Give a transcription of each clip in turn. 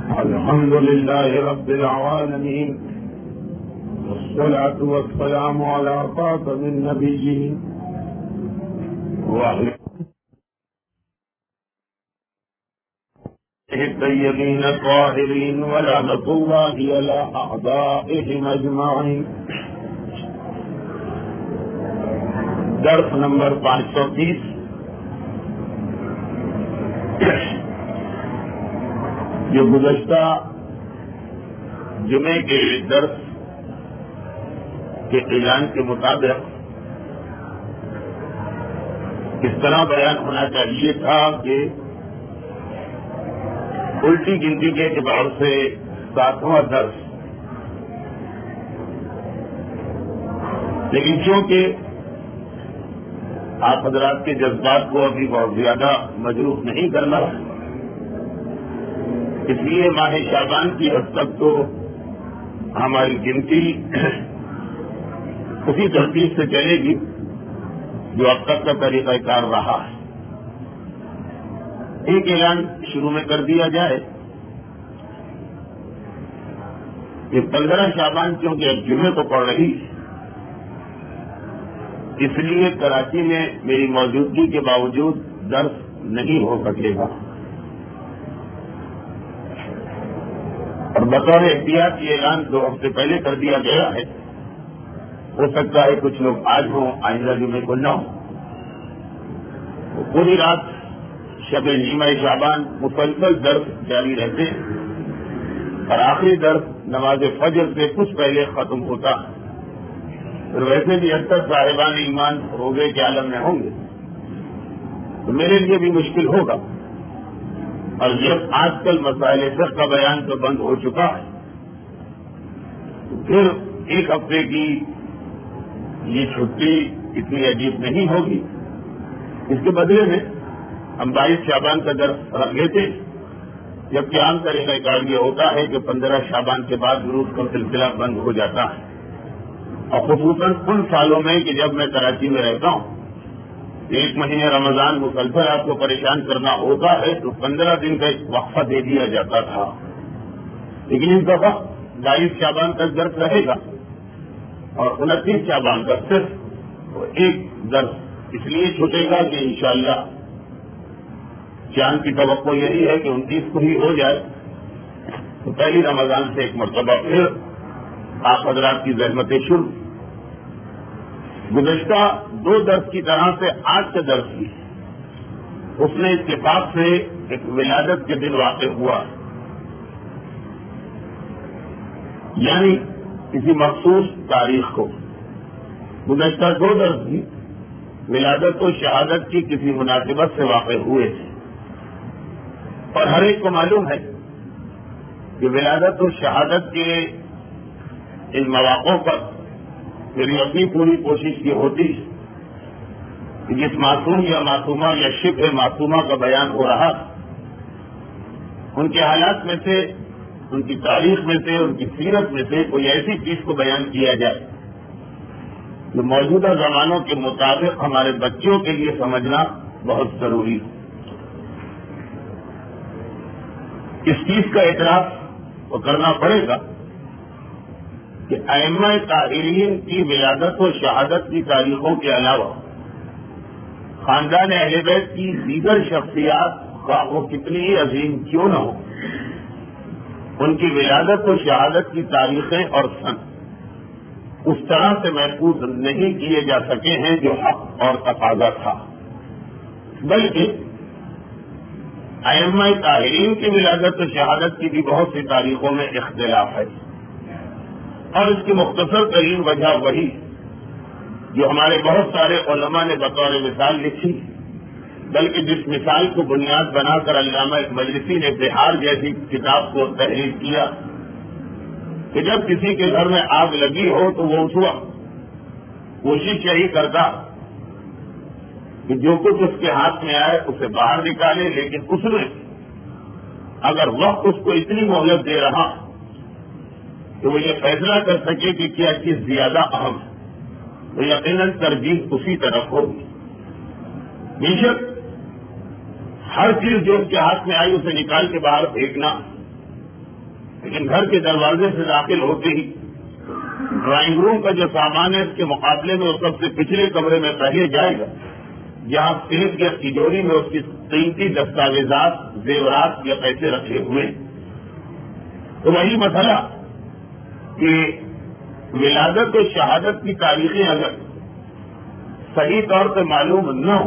الحمد لله رب العالمين والصلاة والسلام على خاتم النبيين وعلى الطيبين الطاهرين ولعنة الله على أعدائهم أجمعين. درس نمبر 530. جو گزشتہ جمعے کے درس کے اعلان کے مطابق اس طرح بیان ہونا چاہیے تھا کہ الٹی گنتی کے اعتبار سے 7واں درس، لیکن چونکہ آپ حضرات کے جذبات کو ابھی بہت زیادہ مجروح نہیں کرنا، اس لیے ماہ شعبان کی حد تک تو ہماری گنتی اسی ترتیب سے چلے گی جو اب تک کا طریقہ کار رہا ہے. ایک اعلان شروع میں کر دیا جائے کہ 15 شعبان کیونکہ اب جمعے کو پڑ رہی ہے، اس لیے کراچی میں میری موجودگی کے باوجود درس نہیں ہو سکے گا، اور بطور احتیاط یہ اعلان 2 ہفتے پہلے کر دیا گیا ہے. ہو سکتا ہے کچھ لوگ آج ہوں، آئندہ جمعے کو نہ ہوں. پوری رات شب نیمہ شعبان مسلسل درس جاری رہتے ہیں اور آخری درس نماز فجر سے کچھ پہلے ختم ہوتا ہے. اور ویسے بھی اکثر صاحبان ایمان روزے کے عالم میں ہوں گے تو میرے لیے بھی مشکل ہوگا، اور جب آج کل مسائل فقہ کا بیان تو بند ہو چکا ہے تو پھر ایک ہفتے کی یہ چھٹی اتنی عجیب نہیں ہوگی. اس کے بدلے میں ہم 22 شعبان کا درس رکھ لیتے، جبکہ عام طریقہ کار یہ ہوتا ہے کہ 15 شعبان کے بعد دروس کا سلسلہ بند ہو جاتا ہے. اور خصوصاً ان سالوں میں کہ جب میں کراچی میں رہتا ہوں، 1 مہینے رمضان مسلسل آپ کو پریشان کرنا ہوتا ہے تو 15 دن کا ایک وقفہ دے دیا جاتا تھا. لیکن اس دفعہ 22 شعبان تک درس رہے گا اور 29 شعبان کا صرف ایک درس اس لیے چھوٹے گا کہ انشاءاللہ چاند کی توقع یہی ہے کہ 29 کو ہی ہو جائے تو پہلی رمضان سے ایک مرتبہ پھر آپ حضرات کی زحمتیں شروع. گزشتہ 2 درس کی طرح سے آج کا درس بھی اس نے اتفاق سے ایک ولادت کے دن واقع ہوا، یعنی کسی مخصوص تاریخ کو. گزشتہ 2 درس بھی ولادت و شہادت کی کسی مناسبت سے واقع ہوئے تھے، اور ہر ایک کو معلوم ہے کہ ولادت و شہادت کے ان مواقعوں پر میری اپنی پوری کوشش یہ ہوتی کہ جس معصوم یا معصومہ یا شبہ معصومہ کا بیان ہو رہا ان کے حالات میں سے، ان کی تاریخ میں سے، ان کی سیرت میں سے کوئی ایسی چیز کو بیان کیا جائے جو موجودہ زمانوں کے مطابق ہمارے بچوں کے لیے سمجھنا بہت ضروری ہے. اس چیز کا اعتراف وہ کرنا پڑے گا کہ ائمہ طاہرین کی ولادت و شہادت کی تاریخوں کے علاوہ خاندان اہل بیت کی دیگر شخصیات خواہ وہ کتنی ہی عظیم کیوں نہ ہو، ان کی ولادت و شہادت کی تاریخیں اور سن اس طرح سے محفوظ نہیں کیے جا سکے ہیں جو حق اور تقاضا تھا، بلکہ ائمہ طاہرین کی ولادت و شہادت کی بھی بہت سی تاریخوں میں اختلاف ہے. اور اس کی مختصر ترین وجہ وہی جو ہمارے بہت سارے علماء نے بطور مثال لکھی، بلکہ جس مثال کو بنیاد بنا کر علامہ مجلسی نے بہار جیسی کتاب کو تحریر کیا کہ جب کسی کے گھر میں آگ لگی ہو تو وہ اس وقت کوشش یہی کرتا کہ جو کچھ اس کے ہاتھ میں آئے اسے باہر نکالے، لیکن اس میں اگر وقت اس کو اتنی مہلت دے رہا کہ وہ یہ فیصلہ کر سکے کہ کیا چیز زیادہ اہم ہے تو یقیناً ترجیح اسی طرف ہوگی. بے شک ہر چیز جو اس کے ہاتھ میں آئی اسے نکال کے باہر پھینکنا لیکن گھر کے دروازے سے داخل ہوتے ہی ڈرائنگ روم کا جو سامان ہے اس کے مقابلے میں وہ سب سے پچھلے کمرے میں پہلے جائے گا، جہاں سلپ یا تجوری میں اس کی قیمتی دستاویزات، زیورات یا پیسے رکھے ہوئے۔ تو وہی مسئلہ کہ ولادت و شہادت کی تاریخیں اگر صحیح طور پہ معلوم نہ ہو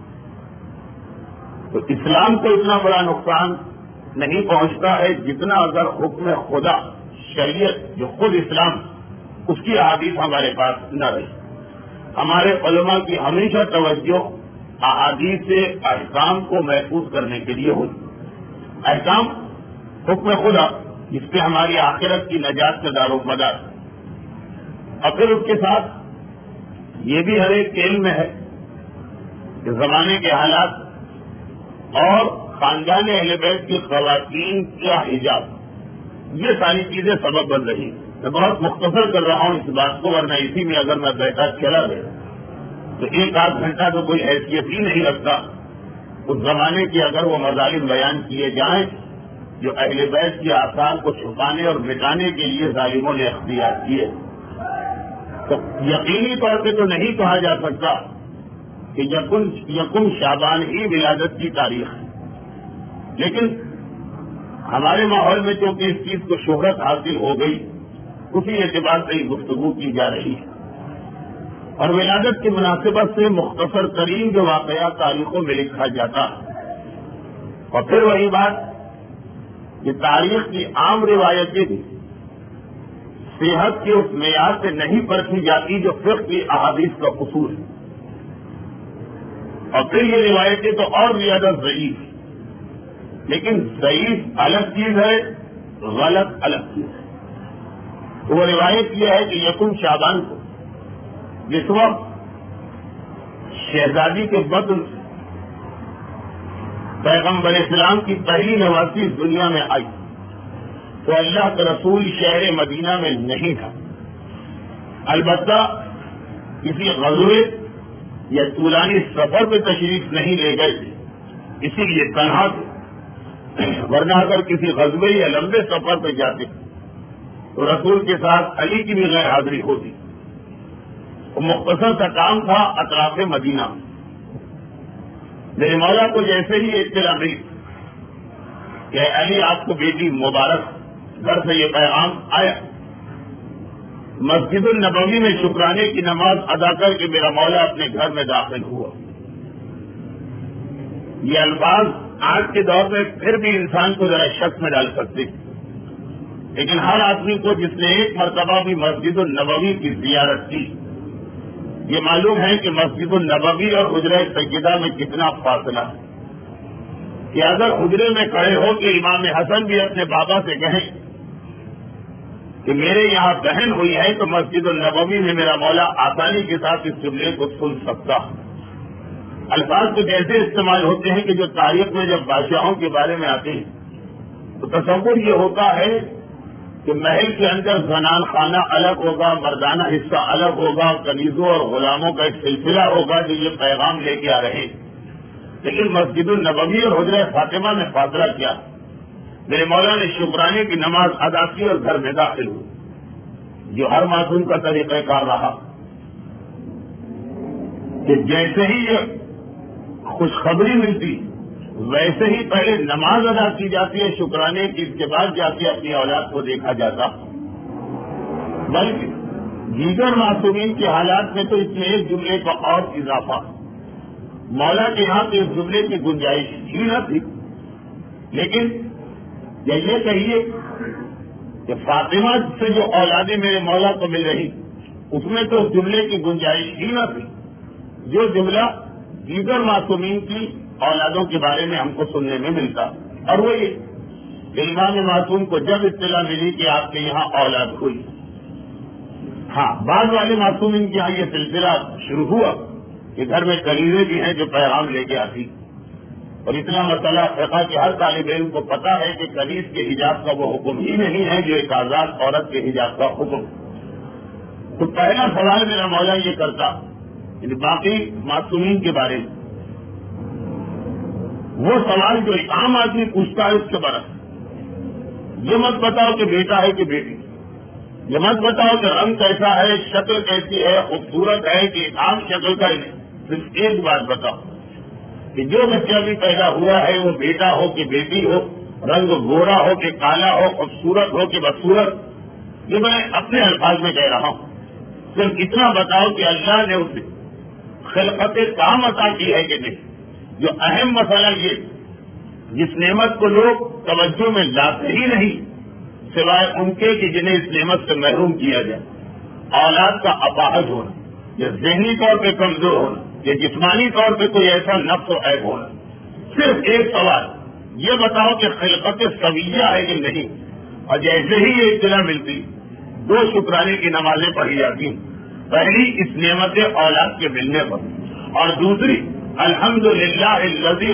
تو اسلام کو اتنا بڑا نقصان نہیں پہنچتا ہے جتنا اگر حکم خدا، شریعت جو خود اسلام، اس کی احادیث ہمارے پاس نہ رہی۔ ہمارے علماء کی ہمیشہ توجہ احادیث سے احکام کو محفوظ کرنے کے لیے ہوئی۔ احکام حکم خدا جس پہ ہماری آخرت کی نجات کا دار و مدار، اور پھر اس کے ساتھ یہ بھی ہر ایک علم میں ہے کہ زمانے کے حالات اور خاندان اہل بیت کی خواتین کا حجاب، یہ ساری چیزیں سبب بن رہی ہیں۔ میں بہت مختصر کر رہا ہوں اس بات کو، ورنہ اسی میں اگر میں بیٹھا چلا گیا تو ایک آدھ گھنٹہ تو کوئی حیثیت ہی نہیں رکھتا۔ اس زمانے کے اگر وہ مظالم بیان کیے جائیں جو اہل بیت کی آثار کو چھپانے اور مٹانے کے لیے ظالموں نے اختیار کیے، تو یقینی طور پہ تو نہیں کہا جا سکتا کہ یکم شعبان ہی ولادت کی تاریخ ہے، لیکن ہمارے ماحول میں چونکہ اس چیز کو شہرت حاصل ہو گئی، اسی اعتبار سے ہی گفتگو کی جا رہی ہے۔ اور ولادت کی مناسبت سے مختصر ترین جو واقعات تاریخوں میں لکھا جاتا ہے، اور پھر وہی بات کہ تاریخ کی عام روایتیں بھی صحت کے اس معیار سے نہیں پرکھی جاتی جو فقہ کی احادیث کا اصول ہے، اور پھر یہ روایتیں تو اور زیادہ ضعیف ہیں۔ لیکن ضعیف الگ چیز ہے، غلط الگ چیز ہے۔ تو وہ روایت یہ ہے کہ یکم شعبان کو جس وقت شہزادی کے بدن پیغمبر اسلام کی پہلی نواسی اس دنیا میں آئی تو اللہ کا رسول شہر مدینہ میں نہیں تھا، البتہ کسی غزوے یا طولانی سفر پہ تشریف نہیں لے گئے تھے، اسی لیے تنہا تھے، ورنہ اگر کسی غزوے یا لمبے سفر پہ جاتے تو رسول کے ساتھ علی کی بھی غیر حاضری ہوتی۔ وہ مختصر سا کام تھا اطراف مدینہ۔ میرے مولا کو جیسے ہی اطلاع ملی کہ علی آپ کو بیٹی مبارک، گھر سے یہ پیغام آیا، مسجد النبوی میں شکرانے کی نماز ادا کر کے میرا مولا اپنے گھر میں داخل ہوا۔ یہ الفاظ آج کے دور میں پھر بھی انسان کو ذرا شک میں ڈال سکتے، لیکن ہر آدمی کو جس نے ایک مرتبہ بھی مسجد النبوی کی زیارت کی، یہ معلوم ہے کہ مسجد النبوی اور حجرہ سیدہ میں کتنا فاصلہ ہے، کہ اگر حجرے میں کھڑے ہو کے امام حسن بھی اپنے بابا سے کہیں کہ میرے یہاں بہن ہوئی ہے تو مسجد النبوی میں میرا مولا آسانی کے ساتھ اس جملے کو سن سکتا۔ الفاظ تو جیسے استعمال ہوتے ہیں کہ جو تاریخ میں جب بادشاہوں کے بارے میں آتے ہیں تو تصور یہ ہوتا ہے کہ محل کے اندر زنان خانہ الگ ہوگا، مردانہ حصہ الگ ہوگا، کنیزوں اور غلاموں کا ایک سلسلہ ہوگا جو یہ پیغام لے کے آ رہے ہیں۔ لیکن مسجد النبوی اور حجرہ فاطمہ میں فاصلہ کیا؟ میرے مولا نے شکرانے کی نماز ادا کی اور گھر میں داخل ہوئے، جو ہر معصوم کا طریقہ کار رہا کہ جیسے ہی یہ خوشخبری ملتی ویسے ہی پہلے نماز ادا کی جاتی ہے شکرانے کی، اس کے بعد جا کے اپنی اولاد کو دیکھا جاتا۔ بلکہ دیگر معصومین کے حالات میں تو اس میں ایک جملے کا اور اضافہ، مولا کے یہاں تو اس جملے کی گنجائش ہی نہ تھی، لیکن یہ کہیے کہ فاطمہ سے جو اولادیں میرے مولا کو مل رہی اس میں تو اس جملے کی گنجائش ہی نہ تھی جو جملہ دیگر معصومین کی اولادوں کے بارے میں ہم کو سننے میں ملتا، اور وہ یہ کہ امام معصوم کو جب اطلاع ملی کہ آپ کے یہاں اولاد ہوئی، ہاں بعض والے معصومین کے یہاں یہ سلسلہ شروع ہوا کہ گھر میں کنیزیں بھی ہیں جو پیغام لے کے آتی، اور اتنا مسئلہ فقہ کہ ہر طالب علم کو پتا ہے کہ کنیز کے حجاب کا وہ حکم ہی نہیں ہے جو ایک آزاد عورت کے حجاب کا حکم۔ تو پہلا سوال میرا مولا یہ کرتا کہ باقی معصومین کے بارے میں، وہ سوال جو ایک عام آدمی پوچھتا ہے اس کے برعکس یہ مت بتاؤ کہ بیٹا ہے کہ بیٹی، یہ مت بتاؤ کہ رنگ کیسا ہے، شکل کیسی ہے، خوبصورت ہے کہ عام شکل کا ہی نہیں. صرف ایک بات بتاؤ کہ جو بچہ بھی پیدا ہوا ہے وہ بیٹا ہو کہ بیٹی ہو، رنگ گورا ہو کہ کالا ہو، خوبصورت ہو کہ بدصورت، یہ میں اپنے الفاظ میں کہہ رہا ہوں. صرف اتنا بتاؤ کہ اللہ نے اسے خلقت کام عطا کی ہے کہ نہیں. جو اہم مسئلہ یہ جس نعمت کو لوگ توجہ میں لاتے ہی نہیں سوائے ان کے کہ جنہیں اس نعمت سے محروم کیا جائے، اولاد کا اپاہج ہونا، یا ذہنی طور پہ کمزور ہونا، یا جسمانی طور پہ کوئی ایسا نقص و عیب ہونا. صرف ایک سوال یہ بتاؤ کہ خلقت سویہ ہے کہ نہیں. اور جیسے ہی یہ اطلاع ملتی 2 شکرانے کی نمازیں پڑھی جاتی. پہلی اس نعمت اولاد کے ملنے پر، اور دوسری الحمدللہ الذی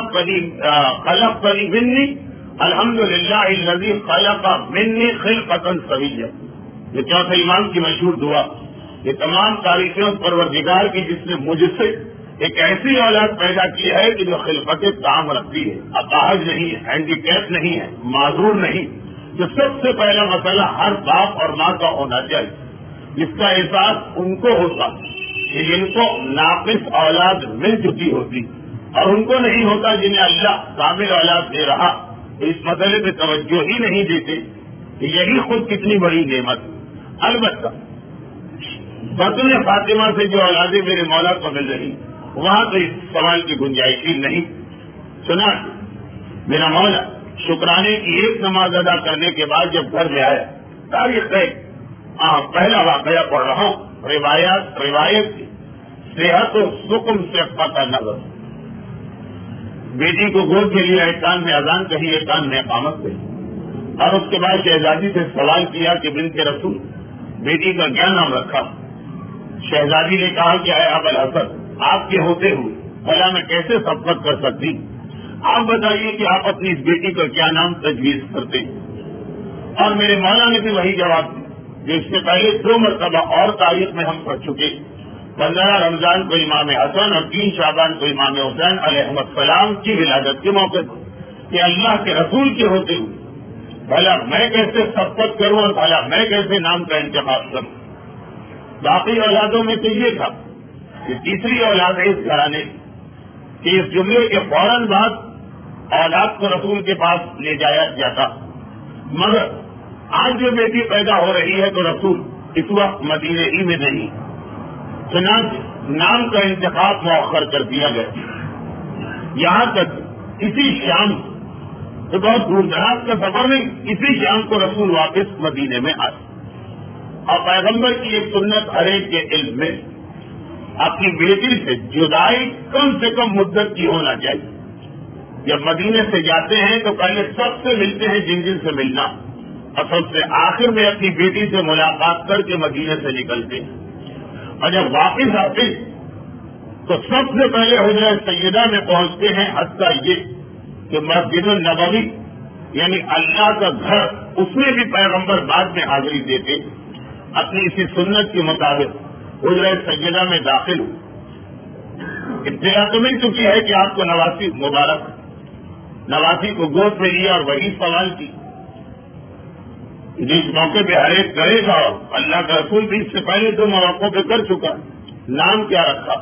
خلقنی منی، الحمدللہ الذی خلق منی خلقتا سویہ. یہ چوتھے امام کی مشہور دعا. یہ تمام تعریفیں اس پروردگار کی جس نے مجھ سے ایک ایسی اولاد پیدا کی ہے کہ جو خلقت تام رکھتی ہے، اپاہج نہیں ہے، ہینڈی کیپ نہیں ہے، معذور نہیں. جو سب سے پہلا مسئلہ ہر باپ اور ماں کا ہونا چاہیے، جس کا احساس ان کو ہوتا کہ جن کو ناقص اولاد مل چکی ہوتی اور ان کو نہیں ہوتا جنہیں اللہ کامل اولاد دے رہا، تو اس مسئلے پہ توجہ ہی نہیں دیتے کہ یہی خود کتنی بڑی نعمت. البتہ بطن فاطمہ سے جو اولادیں میرے مولا کو مل رہی وہاں تو اس سوال کی گنجائش ہی نہیں. سنا میرا مولا شکرانے کی ایک نماز ادا کرنے کے بعد جب گھر میں آیا، تاریخ پہلا واقعہ پڑھ رہا ہوں، روایت کی صحت و سکم سے پتہ نظر. بیٹی کو گود کے لیے ایک کان میں اذان کہی، ایک کان میں اقامت کہی، اور اس کے بعد شہزادی سے سوال کیا کہ بنت رسول بیٹی کا کیا نام رکھا. شہزادی نے کہا کہ اے ابوالحسن، آپ کے ہوتے ہوئے بھلا میں کیسے سبقت کر سکتی، آپ بتائیے کہ آپ اپنی اس بیٹی کا کیا نام تجویز کرتے. اور میرے مولا نے بھی وہی جواب دیا جو اس سے پہلے 2 مرتبہ اور تاریخ میں ہم پڑھ چکے. 15 رمضان کو امام حسن اور 3 شعبان کو امام حسین علیہ السلام کی ولادت کے موقع پر کہ اللہ کے رسول کے ہوتے ہوئے بھلا میں کیسے سبقت کروں اور بھلا میں کیسے نام کا انتخاب کروں. باقی اولادوں میں تو یہ تھا کہ تیسری اولاد ہے اس گھرانے کہ اس جملے کے فوراً بعد اولاد کو رسول کے پاس لے جایا جاتا. مگر آج جو بیٹی پیدا ہو رہی ہے تو رسول اس وقت مدینے ہی میں نہیں، چنانچہ نام کا انتخاب مؤخر کر دیا گیا. یہاں تک اسی شام تو بہت دور دراز کا سفر نہیں، اسی شام کو رسول واپس مدینے میں آئے. اور پیغمبر کی ایک سنت ہر ایک کے علم میں اپنی بیٹی سے جدائی کم سے کم مدت کی ہونا چاہیے. جب مدینے سے جاتے ہیں تو پہلے سب سے ملتے ہیں جن جن سے ملنا، اور سب سے آخر میں اپنی بیٹی سے ملاقات کر کے مدینے سے نکلتے ہیں. اور جب واپس آتے تو سب سے پہلے حجرہ سیدہ میں پہنچتے ہیں، حتیٰ یہ کہ مسجد النبوی یعنی اللہ کا گھر اس میں بھی پیغمبر بعد میں حاضری دیتے. اپنی اسی سنت کے مطابق حجرہ سیدہ میں داخل ہو. اطلاع تو مل چکی ہے کہ آپ کو نواسی مبارک، نواسی کو گود میں لیا اور وہی سوال کی جس موقع پہ ہر ایک کرے گا. اللہ کا رسول بھی اس سے پہلے 2 مواقعوں پہ کر چکا. نام کیا رکھا؟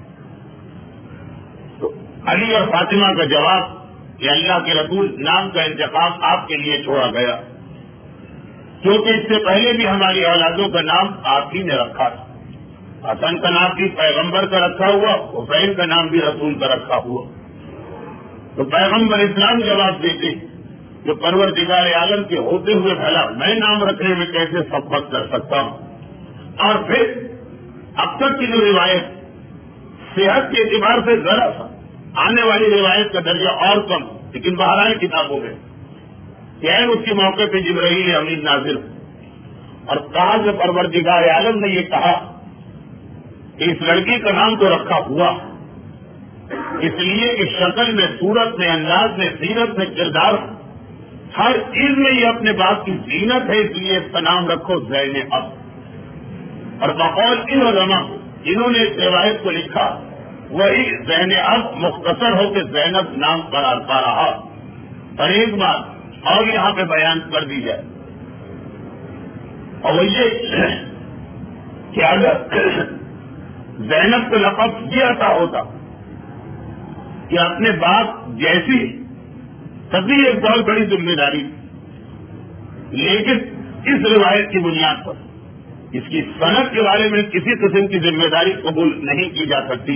تو علی اور فاطمہ کا جواب کہ اللہ کے رسول نام کا انتخاب آپ کے لیے چھوڑا گیا، کیونکہ اس سے پہلے بھی ہماری اولادوں کا نام آپ ہی نے رکھا تھا. حسن کا نام بھی پیغمبر کا رکھا ہوا، حسین کا نام بھی رسول کا رکھا ہوا. تو پیغمبر اسلام جواب دیتے جو پروردگار عالم کے ہوتے ہوئے بھلا میں نام رکھنے میں کیسے سبقت کر سکتا ہوں. اور پھر اب تک کی جو روایت صحت کے اعتبار سے ذرا سا آنے والی روایت کا درجہ اور کم، لیکن بہرحال کتابوں میں یعنی اس کے موقع پہ جبرائیل امین نازل اور کہا کہ پروردگار عالم نے یہ کہا کہ اس لڑکی کا نام تو رکھا ہوا اس لیے کہ شکل میں، صورت میں، انداز میں، سیرت میں، کردار ہر چیز میں یہ اپنے باپ کی زینت ہے، اس لیے اس کا نام رکھو زینب. اور بقول ان علماء جنہوں نے اس روایت کو لکھا وہی زینب مختصر ہو کے زینب نام قرار پا رہا. اور ایک بات اور یہاں پہ بیان کر دی جائے، اور وہ یہ کہ اگر زینب کو لقب یہ عطا ہوتا کہ اپنے باپ جیسی، تبھی ایک بہت بڑی ذمہ داری، لیکن اس روایت کی بنیاد پر اس کی صنعت کے بارے میں کسی قسم کی ذمہ داری قبول نہیں کی جا سکتی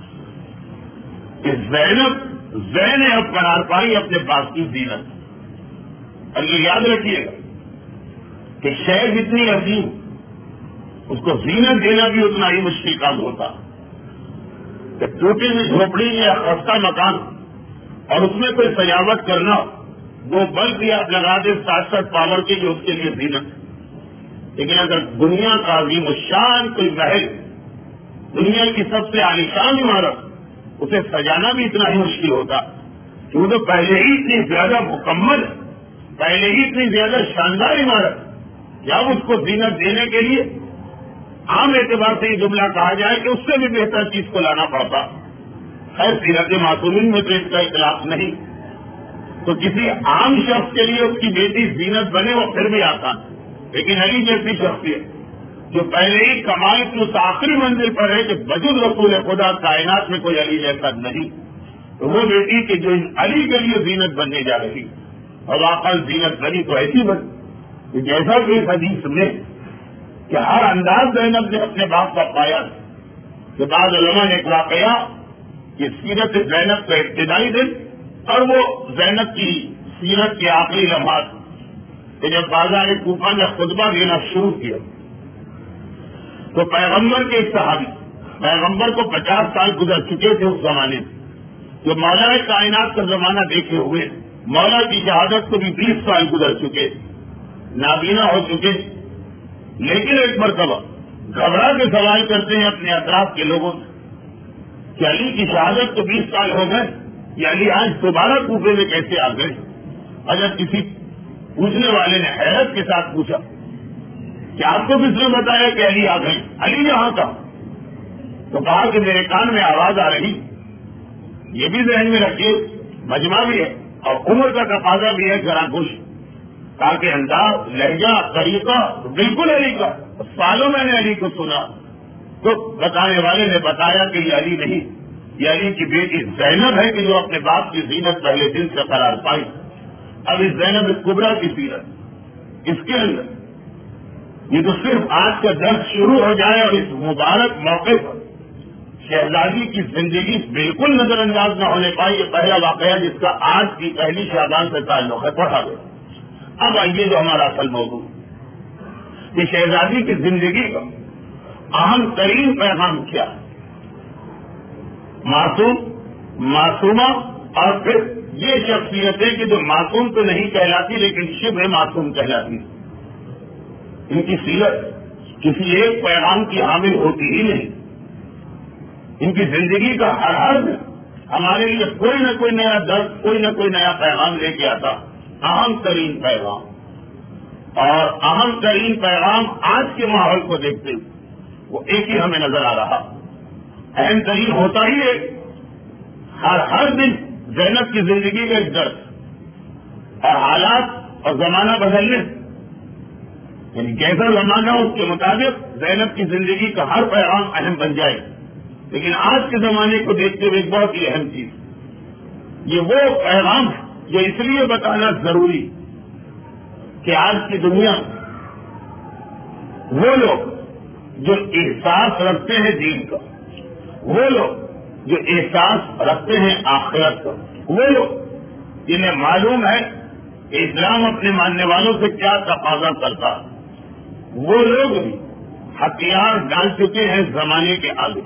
کہ زین اب قرار پائی اپنے باپ کی زینت۔ اور یہ یاد رکھیے گا کہ شہر اتنی عظیم، اس کو زینت دینا بھی اتنا ہی مشکل کام ہوتا کہ ٹوٹی ہوئی جھوپڑی یا خستہ مکان اور اس میں کوئی سجاوٹ کرنا، وہ بلب یا لگا دے 60 پاور کی جو اس کے لیے زینت۔ لیکن اگر دنیا کا عظیم الشان کوئی محل، دنیا کی سب سے عالیشان عمارت، اسے سجانا بھی اتنا ہی مشکل ہوتا کہ وہ تو پہلے ہی اتنی زیادہ مکمل، پہلے ہی اتنی زیادہ شاندار عمارت، جب اس کو زینت دینے کے لیے عام اعتبار سے یہ جملہ کہا جائے کہ اس سے بھی بہتر چیز کو لانا پڑتا۔ خیر سیرت معصومین میں تو اس کا اطلاق نہیں، تو کسی عام شخص کے لیے اس کی بیٹی زینت بنے وہ پھر بھی آسان، لیکن علی جیسی شخصیت جو پہلے ہی کمال کی اس آخری منزل پر ہے کہ بجز رسول خدا کائنات میں کوئی علی جیسا نہیں، تو وہ بیٹی کہ جو علی کے لیے زینت بننے جا رہی، اور واقعی زینت بنی تو ایسی بنی کہ جیسا کہ اس حدیث میں کہ ہر انداز زینب نے اپنے باپ کا پایا کہ بعض علماء نے ایک واقعہ کہ سیرت زینب کا ابتدائی دن اور وہ زینب کی سیرت کے آخری لمحات کہ جب بازار کوفہ نے خطبہ دینا شروع کیا تو پیغمبر کے ایک صحابی، پیغمبر کو 50 سال گزر چکے تھے اس زمانے میں، جو مولا کائنات کا زمانہ دیکھے ہوئے، مولا کی شہادت کو بھی 20 سال گزر چکے، نابینا ہو چکے، لیکن ایک مرتبہ گھبرا کے سوال کرتے ہیں اپنے اطراف کے لوگوں سے کہ علی کی شہادت کو 20 سال ہو گئے، یہ علی آج دوبارہ کوفے میں کیسے آ گئے؟ اگر کسی پوچھنے والے نے حیرت کے ساتھ پوچھا کہ آپ کو کس نے بتایا کہ علی آ گئے؟ علی یہاں تھا؟ تو کہا کہ میرے کان میں آواز آ رہی۔ یہ بھی ذہن میں رکھیے، مجمع بھی ہے اور عمر کا تقاضا بھی ہے ذرا کچھ، تاکہ انداز، لہجہ، طریقہ بالکل علی کا۔ سالوں میں نے علی کو سنا تو بتانے والے نے بتایا کہ یہ علی نہیں، یہ علی کی بیٹی زینب ہے کہ جو اپنے باپ کی زینت پہلے دن سے قرار پائی۔ اب اس زینب کبریٰ کی سیرت، اس کے اندر یہ تو صرف آج کا درس شروع ہو جائے اور اس مبارک موقع پر شہزادی کی زندگی بالکل نظر انداز نہ ہونے پائی۔ یہ پہلا واقعہ جس کا آج کی پہلی شعبان سے تعلق ہے، پڑھا گیا۔ اب آئیے جو ہمارا اصل موضوع، یہ شہزادی کی زندگی کا اہم ترین پیغام کیا؟ معصوم، معصومہ، اور پھر یہ شخصیتیں کہ جو معصوم تو نہیں کہلاتی لیکن شبہ معصوم کہلاتی، ان کی سیرت کسی ایک پیغام کی حامل ہوتی ہی نہیں۔ ان کی زندگی کا ہر دن ہمارے لیے کوئی نہ کوئی نیا درد، کوئی نہ کوئی نیا پیغام لے کے آتا، اہم ترین پیغام۔ اور اہم ترین پیغام آج کے ماحول کو دیکھتے ہوئے وہ ایک ہی ہمیں نظر آ رہا، اہم ترین ہوتا ہی ہے ہر دن زینب کی زندگی کا ایک درد اور حالات اور زمانہ بدلنے، یعنی جیسا زمانہ اس کے مطابق زینب کی زندگی کا ہر پیغام اہم بن جائے۔ لیکن آج کے زمانے کو دیکھتے ہوئے ایک بہت ہی اہم چیز، یہ وہ پیغام جو اس لیے بتانا ضروری کہ آج کی دنیا وہ لوگ جو احساس رکھتے ہیں دین کا، وہ لوگ جو احساس رکھتے ہیں آخرت کا، وہ لوگ جنہیں معلوم ہے کہ اسلام اپنے ماننے والوں سے کیا تقاضا کرتا، وہ لوگ بھی ہتھیار ڈال چکے ہیں زمانے کے آگے۔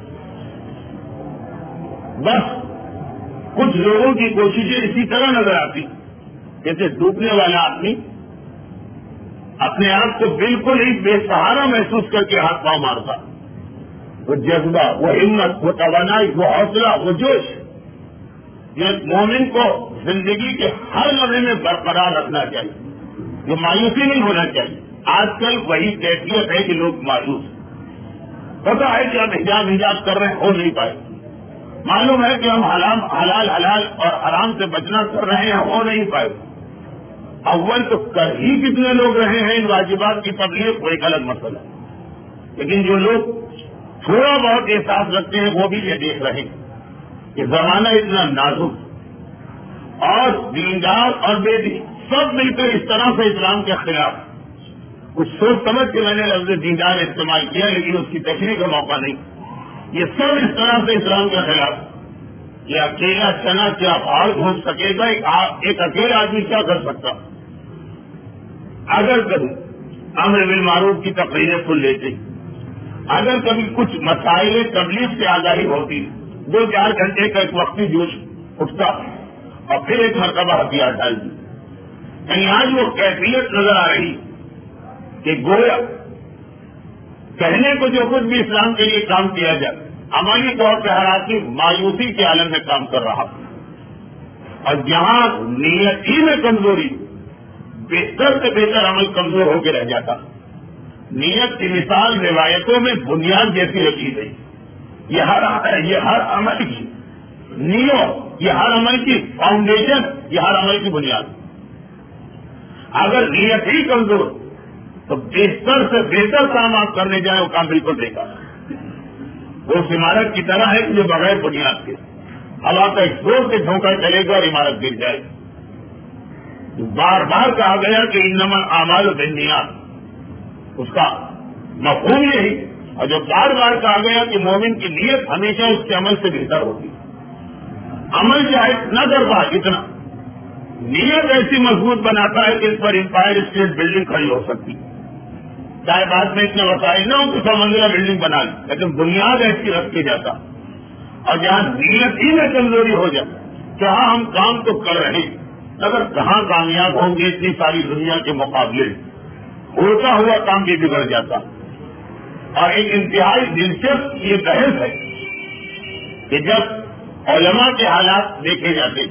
بس کچھ لوگوں کی کوششیں اسی طرح نظر آتی جیسے ڈوبنے والا آدمی اپنے آپ کو بالکل ہی بے سہارا محسوس کر کے ہاتھ پاؤں مارتا۔ وہ جذبہ، وہ ہمت، وہ توانائی، وہ حوصلہ، وہ جوش یہ مومن کو زندگی کے ہر لمحے میں برقرار رکھنا چاہیے، یہ مایوسی نہیں ہونا چاہیے۔ آج کل وہی کیفیت ہے کہ لوگ مایوس، پتا ہے کہ ہم حجاب کر رہے ہیں، ہو نہیں پائے، معلوم ہے کہ ہم حلال اور حرام سے بچنا کر رہے ہیں، ہو نہیں پائے، اول تو کر ہی کتنے لوگ رہے ہیں ان واجبات کی تبلیغ وہ ایک الگ مسئلہ ہے، لیکن جو لوگ تھوڑا بہت احساس رکھتے ہیں وہ بھی یہ دیکھ رہے ہیں کہ زمانہ اتنا نازک اور دیندار اور بے دین سب مل کر اس طرح سے اسلام کے خلاف، کچھ سوچ سمجھ کے میں نے لفظ دیندار استعمال کیا لیکن اس کی تشریح کا موقع نہیں، یہ سب اس طرح سے اسلام کے خلاف کہ اکیلا چنا کیا پہاڑ گھوم سکے گا، ایک اکیلا آدمی کیا کر سکتا؟ اگر کبھی امر بالمعروف کی تقریریں سن لیتے، اگر کبھی کچھ مسائل تبلیغ سے آگاہی ہوتی، 2-4 گھنٹے کا ایک وقتی جوش اٹھتا اور پھر ایک مرتبہ ہتھیار ڈال دی، یعنی آج وہ کیفیت نظر آ رہی کہ گویا کہنے کو جو کچھ بھی اسلام کے لیے کام کیا جائے عملی طور پہ ہر آدمی مایوسی کے عالم میں کام کر رہا، اور جہاں نیت ہی میں کمزوری بہتر سے بہتر عمل کمزور ہو کے رہ جاتا۔ نیت کی مثال روایتوں میں بنیاد جیسی رکھی گئی، یہ ہر عمل کی نیت، یہ ہر عمل کی فاؤنڈیشن، یہ ہر عمل کی بنیاد۔ اگر نیت ہی کمزور تو بہتر سے بہتر کام آپ کرنے جائیں وہ کام بالکل بیکار ہے، وہ اس عمارت کی طرح ہے کہ جو بغیر بنیاد کے ہوا کا ایک زور سے جھونکا چلے گا اور عمارت گر جائے گی۔ بار بار کہا گیا کہ انما الاعمال بالنیات، اس کا مفہوم یہی، اور جو بار بار کہا گیا کہ مومن کی نیت ہمیشہ اس کے عمل سے بہتر ہوگی، عمل چاہے نہ کر پائے اتنا، نیت ایسی مضبوط بناتا ہے کہ اس پر امپائر اسٹیٹ بلڈنگ کھڑی ہو سکتی، چاہے بعد میں اتنے وسائل نہ ہو تو 100 منزلہ بلڈنگ بنا لی، لیکن بنیاد ایسی رکھ کے جاتا۔ اور جہاں نیت ہی میں کمزوری ہو جائے، جہاں ہم کام تو کر رہے ہیں اگر کہاں کامیاب ہوں گے اتنی ساری دنیا کے مقابلے، ہوتا ہوا کام بھی بگڑ جاتا۔ اور ایک انتہائی دلچسپ یہ بحث ہے کہ جب علماء کے حالات دیکھے جاتے،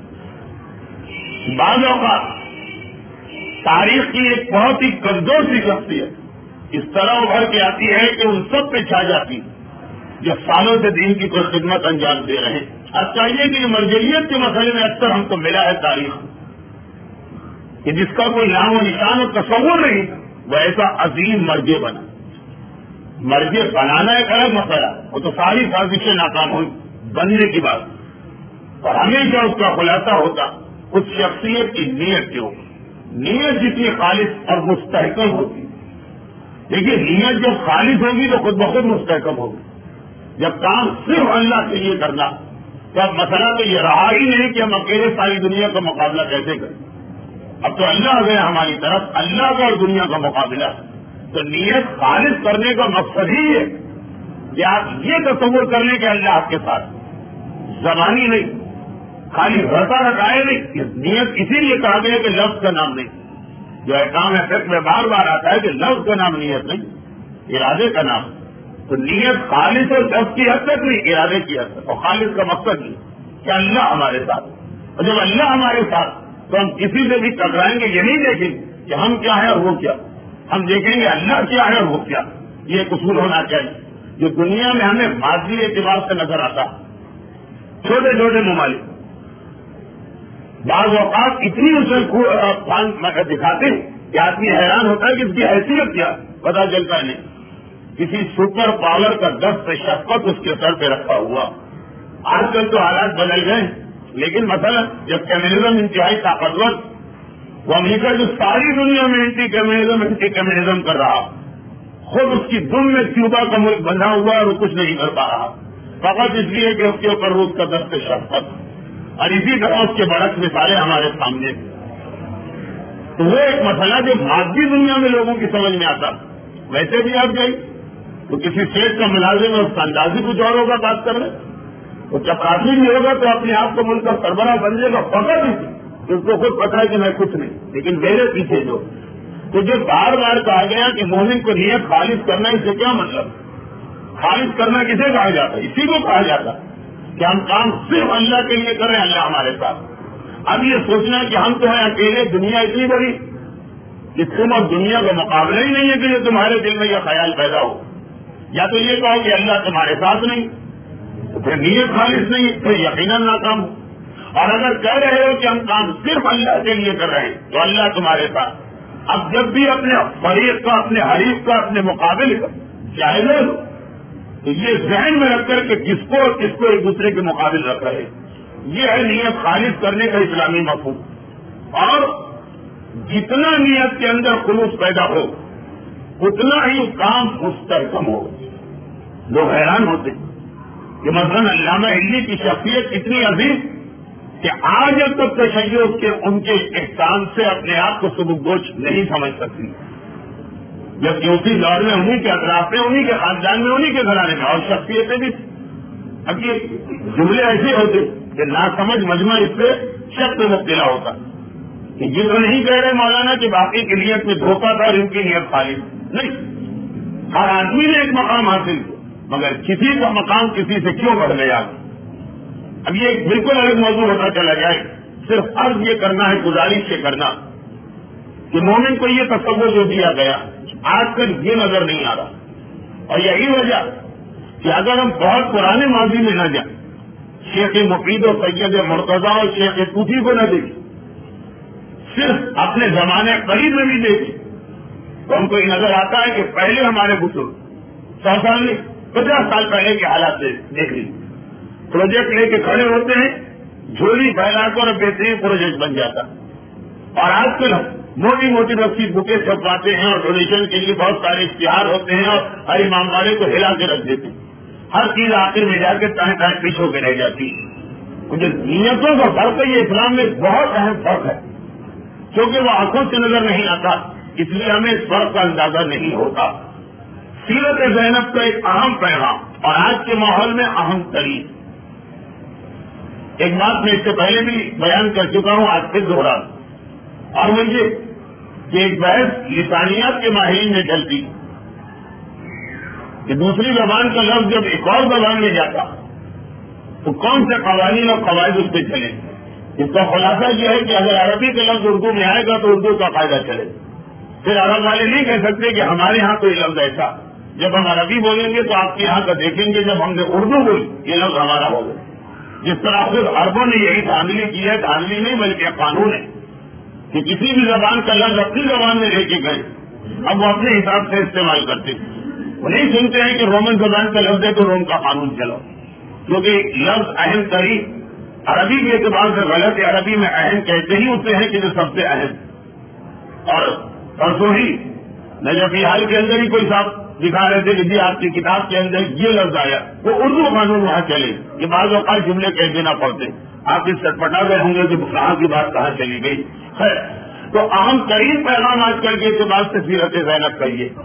بعض اوقات تاریخ کی ایک بہت ہی کمزور سی شخصیت اس طرح ابھر کے آتی ہے کہ ان سب پہ چھا جاتی جو سالوں سے دین کی کوئی خدمت انجام دے رہے ہیں۔ اب چاہیے کہ مرجعیت کے مسئلے میں اکثر ہم کو ملا ہے تاریخ کہ جس کا کوئی نام و نشان و تصور نہیں وہ ایسا عظیم مرجع بنا۔ مرجع بنانا ایک الگ مسئلہ، وہ تو ساری سازشیں ناکام ہوئی بننے کی بات، اور ہمیشہ اس کا خلاصہ ہوتا اس شخصیت کی نیت کے اوپر۔ نیت جتنی خالص اور مستحکم ہوتی، دیکھیے نیت جب خالص ہوگی تو خود بخود مستحکم ہوگی۔ جب کام صرف اللہ کے لیے کرنا تو اب مسئلہ تو یہ رہا ہی نہیں کہ ہم اکیلے ساری دنیا کا مقابلہ کیسے کریں، اب تو اللہ گیا ہماری طرف، اللہ کا اور دنیا کا مقابلہ۔ تو نیت خالص کرنے کا مقصد ہی ہے کہ آپ یہ تصور کر لیں کہ اللہ آپ کے ساتھ، زبانی نہیں، خالی رٹا رٹائے نہیں۔ نیت اسی لیے کہا گیا کہ لفظ کا نام نہیں، جو احکام افیکٹ میں بار بار آتا ہے کہ لفظ کا نام نیت نہیں، ارادے کا نام۔ تو نیت خالص اور لفظ کی حد تک نہیں، ارادے کی حد تک، اور خالص کا مقصد نہیں کہ اللہ ہمارے ساتھ، اور جب اللہ ہمارے ساتھ تو ہم کسی سے بھی ٹکرائیں گے یہ نہیں دیکھیں کہ ہم کیا ہے اور وہ کیا، ہم دیکھیں گے اللہ کیا ہے اور وہ کیا۔ یہ ایک اصول ہونا چاہیے جو دنیا میں ہمیں مادی اعتبار سے نظر آتا۔ چھوٹے چھوٹے ممالک بعض اوقات اتنی اسے دکھاتے ہیں کہ آدمی حیران ہوتا ہے کہ اس کی حیثیت کیا پتا چلتا ہے نہیں، کسی سپر پاور کا دست شفقت اس کے سر پہ رکھا ہوا۔ آج کل تو حالات بدل گئے، لیکن مثلا جب کمیونزم انتہائی طاقتور، وہ امریکہ جو ساری دنیا میں اینٹی کمیونزم کر رہا، خود اس کی دم میں کیوبا کا ملک بنا ہوا اور وہ کچھ نہیں کر پا رہا، فقط اس لیے کہ اس کے اوپر روس کا دست شفقت، اور اسی طرح اس کے برعکس مثالیں ہمارے سامنے۔ تو وہ ایک مسئلہ جو مادی دنیا میں لوگوں کی سمجھ میں آتا، ویسے بھی آپ گئی تو کسی شیخ کا ملازم اور اس کا اندازی کچھ اور ہوگا بات کر رہے، وہ چپراسی بھی ہوگا تو اپنے آپ کو ملک کا سربراہ بن جائے گا، فقط اس کو خود پتا ہے کہ میں کچھ نہیں، لیکن میرے پیچھے جو تو جو بار بار کہا گیا کہ مومن کو نیت خالص کرنا، اس سے کیا مطلب؟ خالص کرنا کسے کہا جاتا ہے؟ اسی کو کہا جاتا کہ ہم کام صرف اللہ کے لیے کر رہے ہیں، اللہ ہمارے ساتھ۔ اب یہ سوچنا کہ ہم تو ہیں اکیلے، دنیا اتنی بڑی کہ تم اور دنیا کا مقابلہ ہی نہیں ہے کہ تمہارے دل میں یہ خیال پیدا ہو، یا تو یہ کہو کہ اللہ تمہارے ساتھ نہیں، تو پھر نیت خالص نہیں، پھر یقیناً ناکام ہو۔ اور اگر کہہ رہے ہو کہ ہم کام صرف اللہ کے لیے کر رہے ہیں تو اللہ تمہارے ساتھ. اب جب بھی اپنے فریق کا، اپنے حریف کا، اپنے مقابل کا جائزہ لو تو یہ ذہن میں رکھ کر کہ کس کو ایک دوسرے کے مقابل رکھ رہے، یہ ہے نیت خالص کرنے کا اسلامی مفہوم. اور جتنا نیت کے اندر خلوص پیدا ہو اتنا ہی کام مستحکم ہو. لوگ حیران ہوتے کہ مثلاً علامہ علی کی شخصیت اتنی عظیم کہ آج اب تک تشیع کے ان کے احسان سے اپنے آپ کو سبکدوش نہیں سمجھ سکتی، جبکہ اسی دور میں انہیں کے اطراف میں، انہیں کے خاندان میں، انہیں کے گھرانے میں اور شخصیتیں بھی. اب یہ جملے ایسے ہوتے کہ ناسمجھ مجمع اس سے شک میں مبتلا ہوتا کہ یہ تو نہیں کہہ رہے مولانا کہ باقی کی نیت میں دھوکہ تھا اور ان کی نیت خالی نہیں. ہر آدمی نے ایک مقام حاصل کیا مگر کسی کا مقام کسی سے کیوں بڑھ گیا. اب یہ بالکل الگ موضوع ہوتا چلا جائے. صرف عرض یہ کرنا ہے، گزارش یہ کرنا کہ مومن کو یہ تصور جو دیا گیا آج کل یہ نظر نہیں آ رہا. اور یہی وجہ کہ اگر ہم بہت پرانے ماضی میں نہ جائیں، شیخ مفید و سید مرتضیٰ اور شیخ طوفی کو نہ دیکھیں، صرف اپنے زمانے قریب میں بھی دیکھیں تو ہم کو یہ نظر آتا ہے کہ پہلے ہمارے بزرگ 100 سال میں 50 سال پہلے کے حالات سے دیکھ لیجیے، پروجیکٹ لے کے کھڑے ہوتے ہیں، جھولی پھیلا کر بہترین پروجیکٹ بن جاتا. اور آج کل موٹی موٹی رسی بکیں چھپواتے ہیں اور ڈونیشن کے لیے بہت سارے اشتہار ہوتے ہیں اور ہر امام والے کو ہلا کے رکھ دیتے ہیں. ہر چیز آخر میں جا کے تائیں تائیں پیچھ ہو کے رہ جاتی ہے. جو نیتوں کا فرق ہے یہ اسلام میں بہت اہم فرق ہے، کیونکہ وہ آنکھوں سے نظر نہیں آتا اس لیے ہمیں اس فرق کا اندازہ نہیں ہوتا. سیرت زینب کا ایک اہم پیغام اور آج کے ماحول میں اہم ترین ایک بات میں اس سے پہلے بھی بیان کر چکا ہوں، آج پھر دوہرا. اور مجھے کہ ایک بحث لسانیات کے ماہرین میں چلتی کہ دوسری زبان کا لفظ جب ایک اور زبان میں جاتا تو کون سے قوانین اور قواعد اس پہ چلے. اس کا خلاصہ یہ ہے کہ اگر عربی کا لفظ اردو میں آئے گا تو اردو کا فائدہ چلے. پھر عرب والے نہیں کہہ سکتے کہ ہمارے ہاں تو یہ لفظ ایسا، جب ہم عربی بولیں گے تو آپ کے یہاں کا دیکھیں گے، جب ہم نے اردو بولی یہ لفظ ہمارا ہوگا. جس طرح خود عربوں نے یہی دھاندلی کی ہے، دھاندلی نہیں بلکہ قانون ہے کہ کسی بھی زبان کا لفظ اپنی زبان میں لے کے گئے اب وہ اپنے حساب سے استعمال کرتے ہیں. وہ نہیں سنتے ہیں کہ رومن زبان کا لفظ ہے تو روم کا قانون چلاؤ، کیونکہ لفظ اہم ترین عربی کے اعتبار سے غلط ہے. عربی میں اہم کہتے ہی اسے ہیں کہ جو سب سے اہم. اور پرسوں ہی نجفی حال کے اندر ہی کوئی صاحب دکھا رہے تھے کہ جی آپ کی کتاب کے اندر یہ لفظ آیا، وہ اردو قانون وہاں چلے کہ بعض اوقات جملے کہہ دینا پڑتے. آپ اس چٹپٹا گئے ہوں گے کہ کہاں کی بات کہاں چلی گئی. خیر، تو اہم ترین پیغام آج کل کے اعتبار سے سیرت زینب کا یہ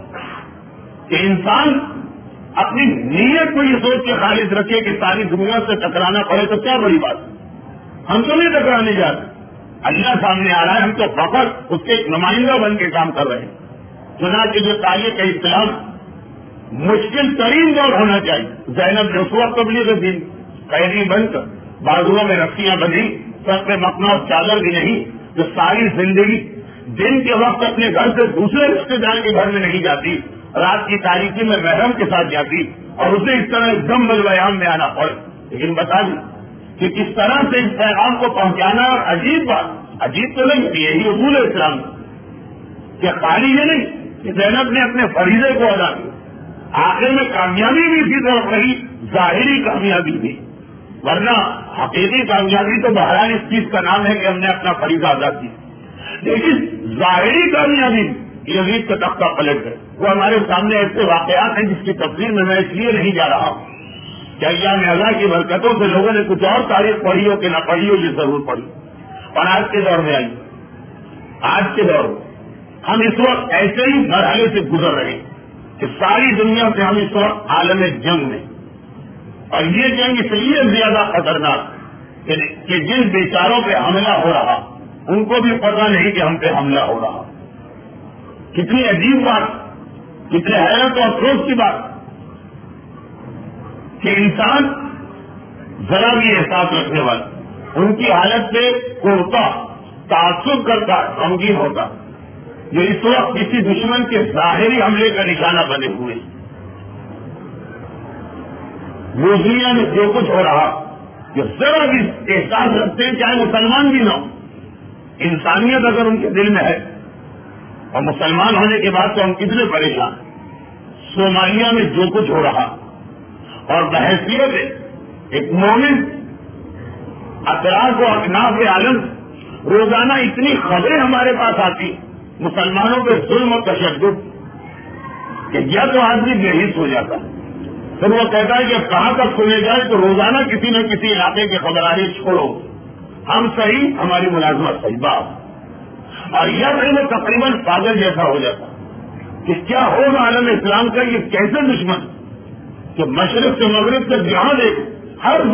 کہ انسان اپنی نیت کو یہ سوچ کے خالص رکھے کہ ساری دنیا سے ٹکرانا پڑے تو کیا بڑی بات. ہم تو نہیں ٹکرانے جاتے، اللہ سامنے آ رہا ہے، ہم تو فقط اس کے نمائندہ بن کے کام کر رہے ہیں. چنانچہ جو تاریخ اسلام مشکل ترین دور ہونا چاہیے. زینب نے اس وقت تبلیغ دین قیدی بن کر بازوؤں میں رسیاں بندھی، سر پہ مکنا اور چادر بھی نہیں، جو ساری زندگی دن کے وقت اپنے گھر سے دوسرے رشتے دار کے گھر میں نہیں جاتی، رات کی تاریکی میں محرم کے ساتھ جاتی اور اسے اس طرح ایک دم بلویام میں آنا پڑے. لیکن بتا دیں کہ کس طرح سے اس پیغام کو پہنچانا. اور عجیب بات، عجیب تو نہیں، یہی اصول ہے اسلام کہ خالی یہ نہیں کہ زینب نے اپنے فریضے کو ادا کیا، آخر میں کامیابی بھی تھی طرف رہی، ظاہری کامیابی بھی، ورنہ حقیقی کامیابی تو بہرحال اس چیز کا نام ہے کہ ہم نے اپنا فریضہ ادا کیا. لیکن ظاہری کامیابی یزید کا تختہ پلٹ گئے. وہ ہمارے سامنے ایسے واقعات ہیں جس کی تفصیل میں اس لیے نہیں جا رہا ہوں کہ ایام اللہ کی برکتوں سے لوگوں نے کچھ اور تاریخ پڑھی ہو کہ نہ پڑھی ہو، یہ ضرور پڑھی. اور آج کے دور میں آئی، آج کے دور میں ہم اس وقت ایسے ہی مرحلے سے گزر رہے ہیں کہ ساری دنیا سے ہم اس وقت عالم جنگ میں، اور یہ جنگ اس لیے زیادہ خطرناک کہ جن بیچاروں پہ حملہ ہو رہا ان کو بھی پتہ نہیں کہ ہم پہ حملہ ہو رہا. کتنی عجیب بات، کتنے حیرت اور افسوس کی بات کہ انسان ذرا بھی احساس رکھنے والا ان کی حالت پہ کوڑتا، تعصب کرتا، غمگین ہوتا، جو اس وقت کسی دشمن کے ظاہری حملے کا نشانہ بنے ہوئے. بوسنیا میں جو کچھ ہو رہا جو ذرا بھی احساس رکھتے ہیں چاہے مسلمان بھی نہ ہو، انسانیت اگر ان کے دل میں ہے، اور مسلمان ہونے کے بعد تو ہم کتنے پریشان ہیں۔ صومالیہ میں جو کچھ ہو رہا اور بحیثیت ایک مومن اطراف و اکناف عالم روزانہ اتنی خبریں ہمارے پاس آتی مسلمانوں پہ ظلم و تشدد کہ یا تو آدمی بے حس ہو جاتا ہے، پھر وہ کہتا ہے کہ کہاں تک سنے جائے تو روزانہ کسی نہ کسی علاقے کی خبر آ رہی، چھوڑو ہم صحیح ہماری ملازمت صحیح بات، اور یا پھر وہ تقریباً پاگل جیسا ہو جاتا کہ کیا ہوگا عالم اسلام کا یہ کیسے دشمن کہ مشرق سے مغرب سے جہاں دیکھ ہر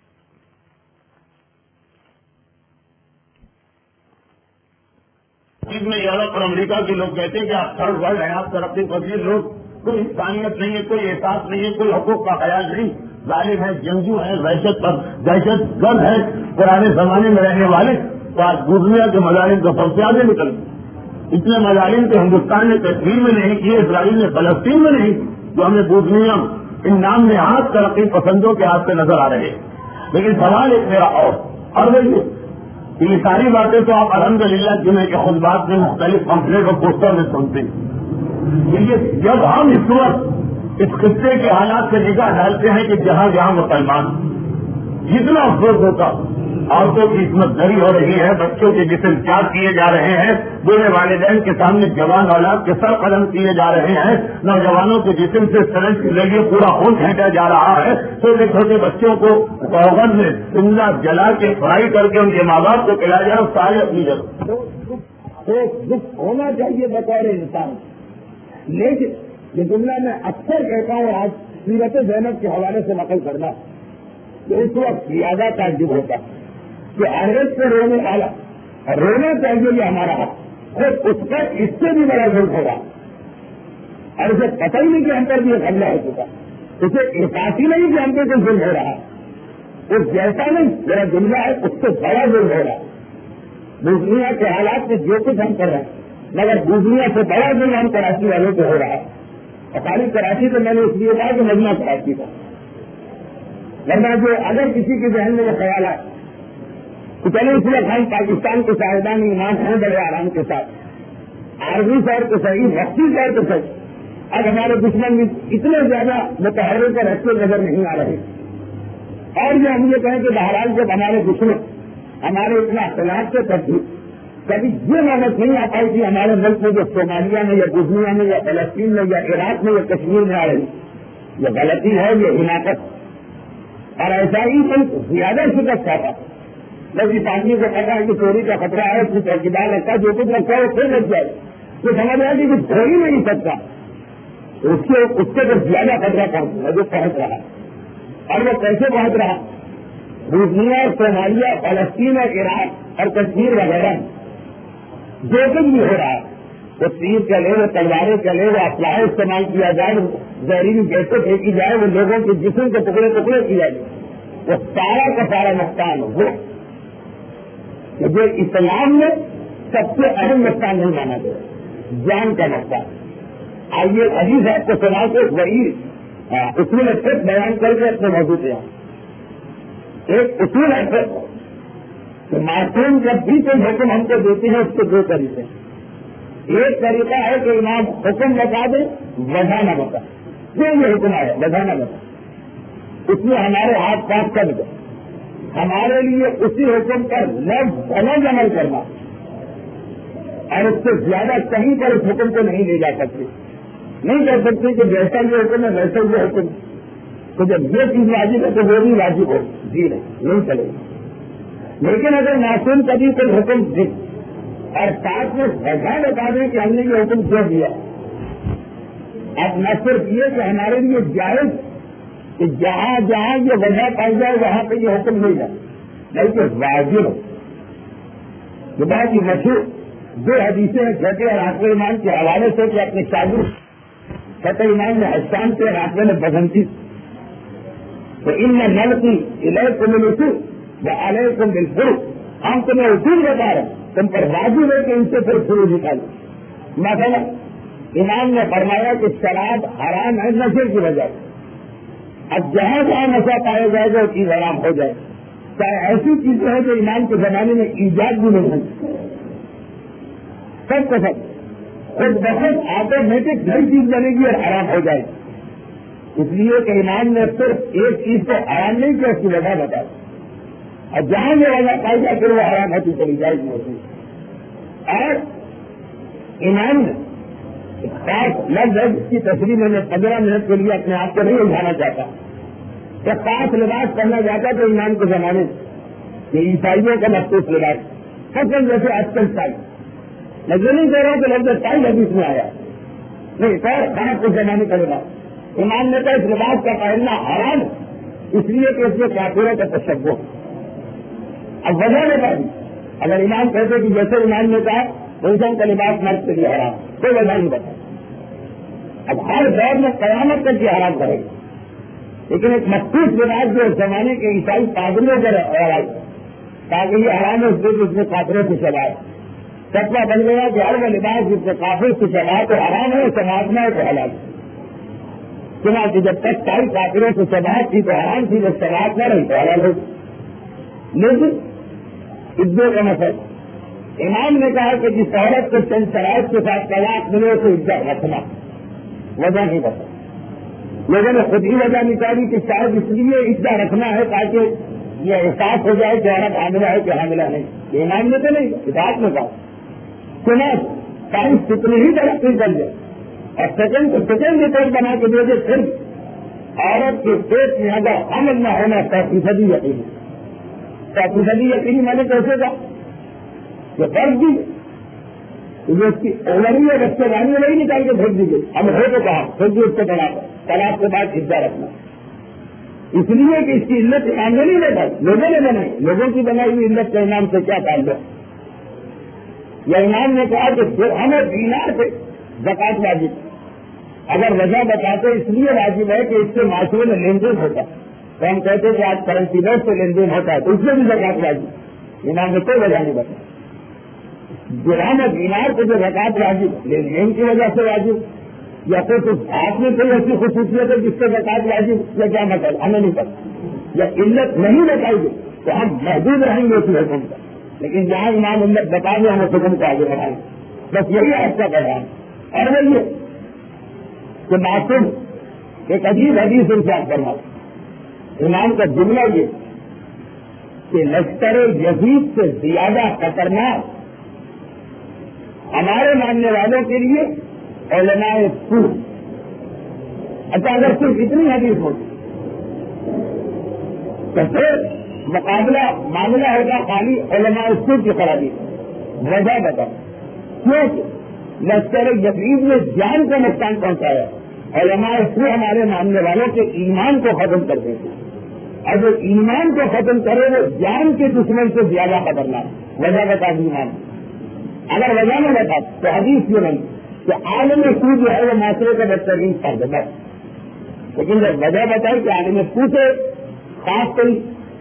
چیز میں یورپ اور امریکہ کے لوگ کہتے ہیں کہ آپ تھرڈ ورلڈ ہیں، آپ ترقی پذیر لوگ، کوئی انسانیت نہیں ہے، کوئی احساس نہیں ہے، کوئی حقوق کا خیال نہیں، ظالم ہے، جنگجو ہے، دہشت گرد ہے، پرانے زمانے میں رہنے والے، تو آج دنیا کے مظالم کا سب سے آگے نکل اتنے مظالم کے ہندوستان نے کشمیر میں نہیں کیے، اسرائیل نے فلسطین میں نہیں، جو ہمیں دنیا ان نام میں ہاتھ ترقی پسندوں کے ہاتھ سے نظر آ رہے ہیں۔ لیکن سوال ایک میرا اور دیکھیے یہ ساری باتیں تو آپ الحمدللہ جمعے کے خطبات میں مختلف پمفلیٹ اور پوسٹر میں سنتے ہیں، لیکن جب ہم اس وقت اس خطے کے حالات سے نگاہ ڈالتے ہیں کہ جہاں جہاں مسلمان جتنا افسوس ہوتا، عورتوں کی عصمت دری ہو رہی ہے، بچوں کے جسم چاک کیے جا رہے ہیں، بوڑھے والدین کے سامنے جوان اولاد کے سر قلم کیے جا رہے ہیں، نوجوانوں کے جسم سے سرنج کے ذریعے پورا خون پھینکا جا رہا ہے، چھوٹے چھوٹے بچوں کو اوون میں زندہ جلا کے فرائی کر کے ان کے ماں باپ کو کھلایا جا رہا، سارے اپنی جگہ دکھ ہونا چاہیے بطور انسان، لیکن یہ جملہ میں اکثر کہتا ہوں آج سیرت زینب کے حوالے سے نقل کرنا کہ اس وقت زیادہ تعجب ہوتا کہ عورت سے رونے والا رونا چاہیے یہ ہمارا حق، اور اس کا اس سے بھی بڑا ظلم ہوگا، اور اسے پتہ ہی نہیں کہ ہم پر بھی ایک حملہ ہو چکا، اسے احساس ہی نہیں کہ ہم پہ کوئی ظلم ہو رہا، اس جیسا نہیں میرا جملہ ہے اس سے بڑا ظلم ہو رہا۔ دنیا کے حالات میں جو کچھ ہم کر رہے ہیں، مگر دنیا سے بڑا ظلم ہم کراچی والوں کو ہو رہا ہے، اور خالی کراچی تو میں نے اس لیے کہا کہ مجمع کراچی کا، ورنہ جو اگر کسی کے ذہن میں یہ خیال ہے تو چلے اس لیے ہم پاکستان کے شاہدان ایمان ہیں بڑے آرام کے ساتھ، عارضی طور پہ صحیح، وقتی طور پہ صحیح، اب ہمارے دشمن بھی اتنے زیادہ متحرک اور رکھتے نظر نہیں آ رہے، اور یہ ہم یہ کہیں کہ بہرحال جب ہمارے دشمن ہمارے اتنا اختلاف سے کرتی کبھی یہ محنت نہیں آ پائی کہ ہمارے ملک میں جو صومالیہ میں یا بوسنیا میں یا فلسطین میں یا عراق میں یا کشمیر میں آ رہی، یہ غلطی ہے، یہ حماقت، اور ایسا ہی کوئی زیادہ شکست چاہتا بس اس آدمی کو پتا ہے کہ چوری کا خطرہ ہے، اس کی چوکیدار رکھتا ہے، جو کچھ رکھتا ہے وہ پھر لگ جائے، تو سمجھ رہا کہ کچھ ہو ہی نہیں سکتا، اس سے تو زیادہ خطرہ پہنچ جو پہنچ رہا، اور وہ کیسے پہنچ رہا؟ بوسنیا، صومالیہ، فلسطین اور عراق اور کشمیر وغیرہ جو کچھ بھی ہو رہا ہے، وہ تیر چلے، وہ تلواریں چلے، وہ اسلحہ استعمال کیا جائے، وہ زہریلی گیسیں پھینکی جائے، وہ لوگوں کے جسم کے ٹکڑے ٹکڑے کیا جائے، وہ سارا کا سارا نقصان ہو جو اسلام میں سب سے اہم نقصان نہیں مانا گیا، جان کا نقصان۔ آئیے حدیث آپ کو سنا کے وہی اصول اچھے بیان کر کے اپنے موضوع پہ ایک اصول ہے کہ معصوم جب بھی کوئی حکم ہم کو دیتے ہیں اس کے دو طریقے، ایک طریقہ ہے کہ امام حکم بتا دے وجہ نہ بتا، جو یہ حکم ہے وجہ نہ بتا، اس میں ہمارے ہاتھ پاس کر دے، ہمارے لیے اسی حکم پر لفظ عمل کرنا، اور اس سے زیادہ کہیں پر اس حکم کو نہیں لے جا سکتے، نہیں کر سکتے کہ جیسا یہ حکم ہے ویسا یہ حکم، تو جب یہ چیز واجب ہے تو وہ بھی واجب ہو، جی نہیں چلے گا۔ لیکن اگر معصوم کبھی کوئی حکم دے اور ساتھ میں وجہ بتا دیں کہ ہم نے یہ حکم کیوں دیا، اب نہ صرف یہ کہ ہمارے لیے جائز کہ جہاں جہاں یہ وجہ پائی جائے وہاں پہ یہ حکم نہیں جائے، بلکہ واجب ہو۔ یہ بات ہی مشہور دو حدیثیں ہیں چھٹے اور آٹھویں امام کے حوالے سے کہ اپنے شاگرد چھٹے امام نے حسان کے اور آٹھویں نے بسنتی، تو ان میں نل کی الیکم الاصول وعلیکم بالفروع، ہم تمہیں اصول بتا رہے ہیں، تم پر واجب ہے کہ ان سے پھر فروع نکالو۔ مثلا امام نے فرمایا کہ شراب حرام ہے نشے کی وجہ سے، اب جہاں جہاں نشہ پایا جائے گا وہ چیز حرام ہو جائے، ایسی چیزیں ہیں جو ایمان کے زمانے میں ایجاد بھی نہیں ہوئی، سب کو سب خود بخود آٹومیٹک نئی چیز بنے گی اور حرام ہو جائے گی۔ اس لیے کہ ایمان نے صرف ایک چیز کو حرام نہیں کیا، اس کی وجہ بتا، اور جہاں یہ وجہ پائی جائے پھر وہ حرام ہوتی چلی جائے گی ہوتی۔ اور ایمان خاص لفظ ہے جس کی تصریح میں نے 15 منٹ کے لیے اپنے آپ کو نہیں الجھانا چاہتا، کہ خاص لباس پہننا جاتا تو ایمان کے زمانے یہ عیسائیوں کا مخصوص لباس، فصل جیسے آج کل ٹائی، میں یہ نہیں کہہ رہا ہوں کہ لفظ ٹائی حدیث میں آیا نہیں، خیر خاص اس زمانے کا لباس ایمان نے کہا اس لباس کا پہننا حرام اس لیے کہ اس میں کافروں کا تشبہ۔ اب وجہ بتا دی، اگر ایمان کہتے کہ جیسے ایمان نے کہا انسان کا لباس مرد کے لیے حرام، کوئی وجہ نہیں بتا۔ اب ہر دور میں قیامت تک یہ حرام کرے گا، لیکن ایک مخصوص لباس جو اس زمانے کے عیسائی پادریوں پر آئی تاکہ یہ حرام ہے، اس میں کافروں کی شباہ فتویٰ بن گیا کہ ہر وہ لباس جس میں کافر کی شباہ تو حرام ہے، سماجنا ہے تو حلال ہے۔ چنانچہ جب تک ساری کافروں کی شباہ تھی تو حرام تھی، جب سماج نہ رہی تو حلال ہوگی۔ لیکن عدے کا مسئلہ امام نے کہا کہ جس عورت کو چند شرائط کے ساتھ طلاق ملے اسے عدہ رکھنا، وجہ نہیں بتا، لوگوں نے خود ہی وجہ نکالی کہ شاید اس لیے عدہ رکھنا ہے تاکہ یہ احساس ہو جائے کہ عورت حاملہ ہے کہ حاملہ نہیں، یہ امام نے تو نہیں، کتاب میں کہا سنت سائنس کتنی ہی ترقی کر جائے اور سیکنڈ رپورٹ بنا کے دے دے، پھر عورت کے پیٹ میں اگر حمل نہ ہونا 100% یقینی، 100% یقینی میں نے کیسے کہا کہ فرض دی اس کی اولری اور رشتے داری نہیں نکال کے پھینک دیجیے، ہم ہو تو کہا پھر بھی اس کو بنا کر طلاق کے بعد عدہ رکھنا، اس لیے کہ اس کی علت امام نے نہیں دیکھا، لوگوں نے بنائی، لوگوں کی بنائی ہوئی علت کے امام سے کیا تعلق؟ یا امام نے کہا کہ ہمیں دینار سے زکات واجب، اگر وجہ بتاتے اس لیے واجب ہے کہ اس سے معاشرے میں لین دین ہوتا ہے، تو ہم کہتے ہیں کہ آج کرنسی نوٹ سے لین دین ہوتا ہے تو اس میں بھی زکات واجب، امام نے کوئی وجہ نہیں بتائی۔ درہم اور دینار کو جو زکات واجب لین دین کی وجہ سے واجب، یا پھر کچھ ہاتھ میں کوئی ایسی خصوصیت ہے جس سے زکات واجب، یا کیا مطلب ہمیں نہیں پتا، یا علت نہیں بتائی گئی تو ہم محدود رہیں گے اسی حکم کا، لیکن جہاں امام علت بتا دیں ہمیں حکم کو آگے بڑھائیں، بس یہی آپ کا پیغام۔ اور وہ یہ کہ معصوم ایک عجیب حدیث ارشاد فرما، امام کا جملہ یہ کہ لشکر یزید سے زیادہ خطرناک ہمارے ماننے والوں کے لیے علماء سوء۔ اچھا اگر صرف اتنی حدیث ہوتی تو پھر معاملہ ہوگا خالی علماء سوء کی خرابی، وجہ بتا کیونکہ لشکر یزید نے جان کو نقصان پہنچایا، علماء سوء ہمارے ماننے والوں کے ایمان کو ختم کر دیتے، اور جو ایمان کو ختم کرے وہ جان کے دشمن سے زیادہ خطرناک، وجہ بتا ایمان۔ اگر وجہ نہ بتا تو حدیث یہ نہیں کہ عالم سوء جو ہے وہ معاشرے کا بہترین فرد ہے، لیکن جب وجہ بتائی کہ عالم سوء سے خاص کوئی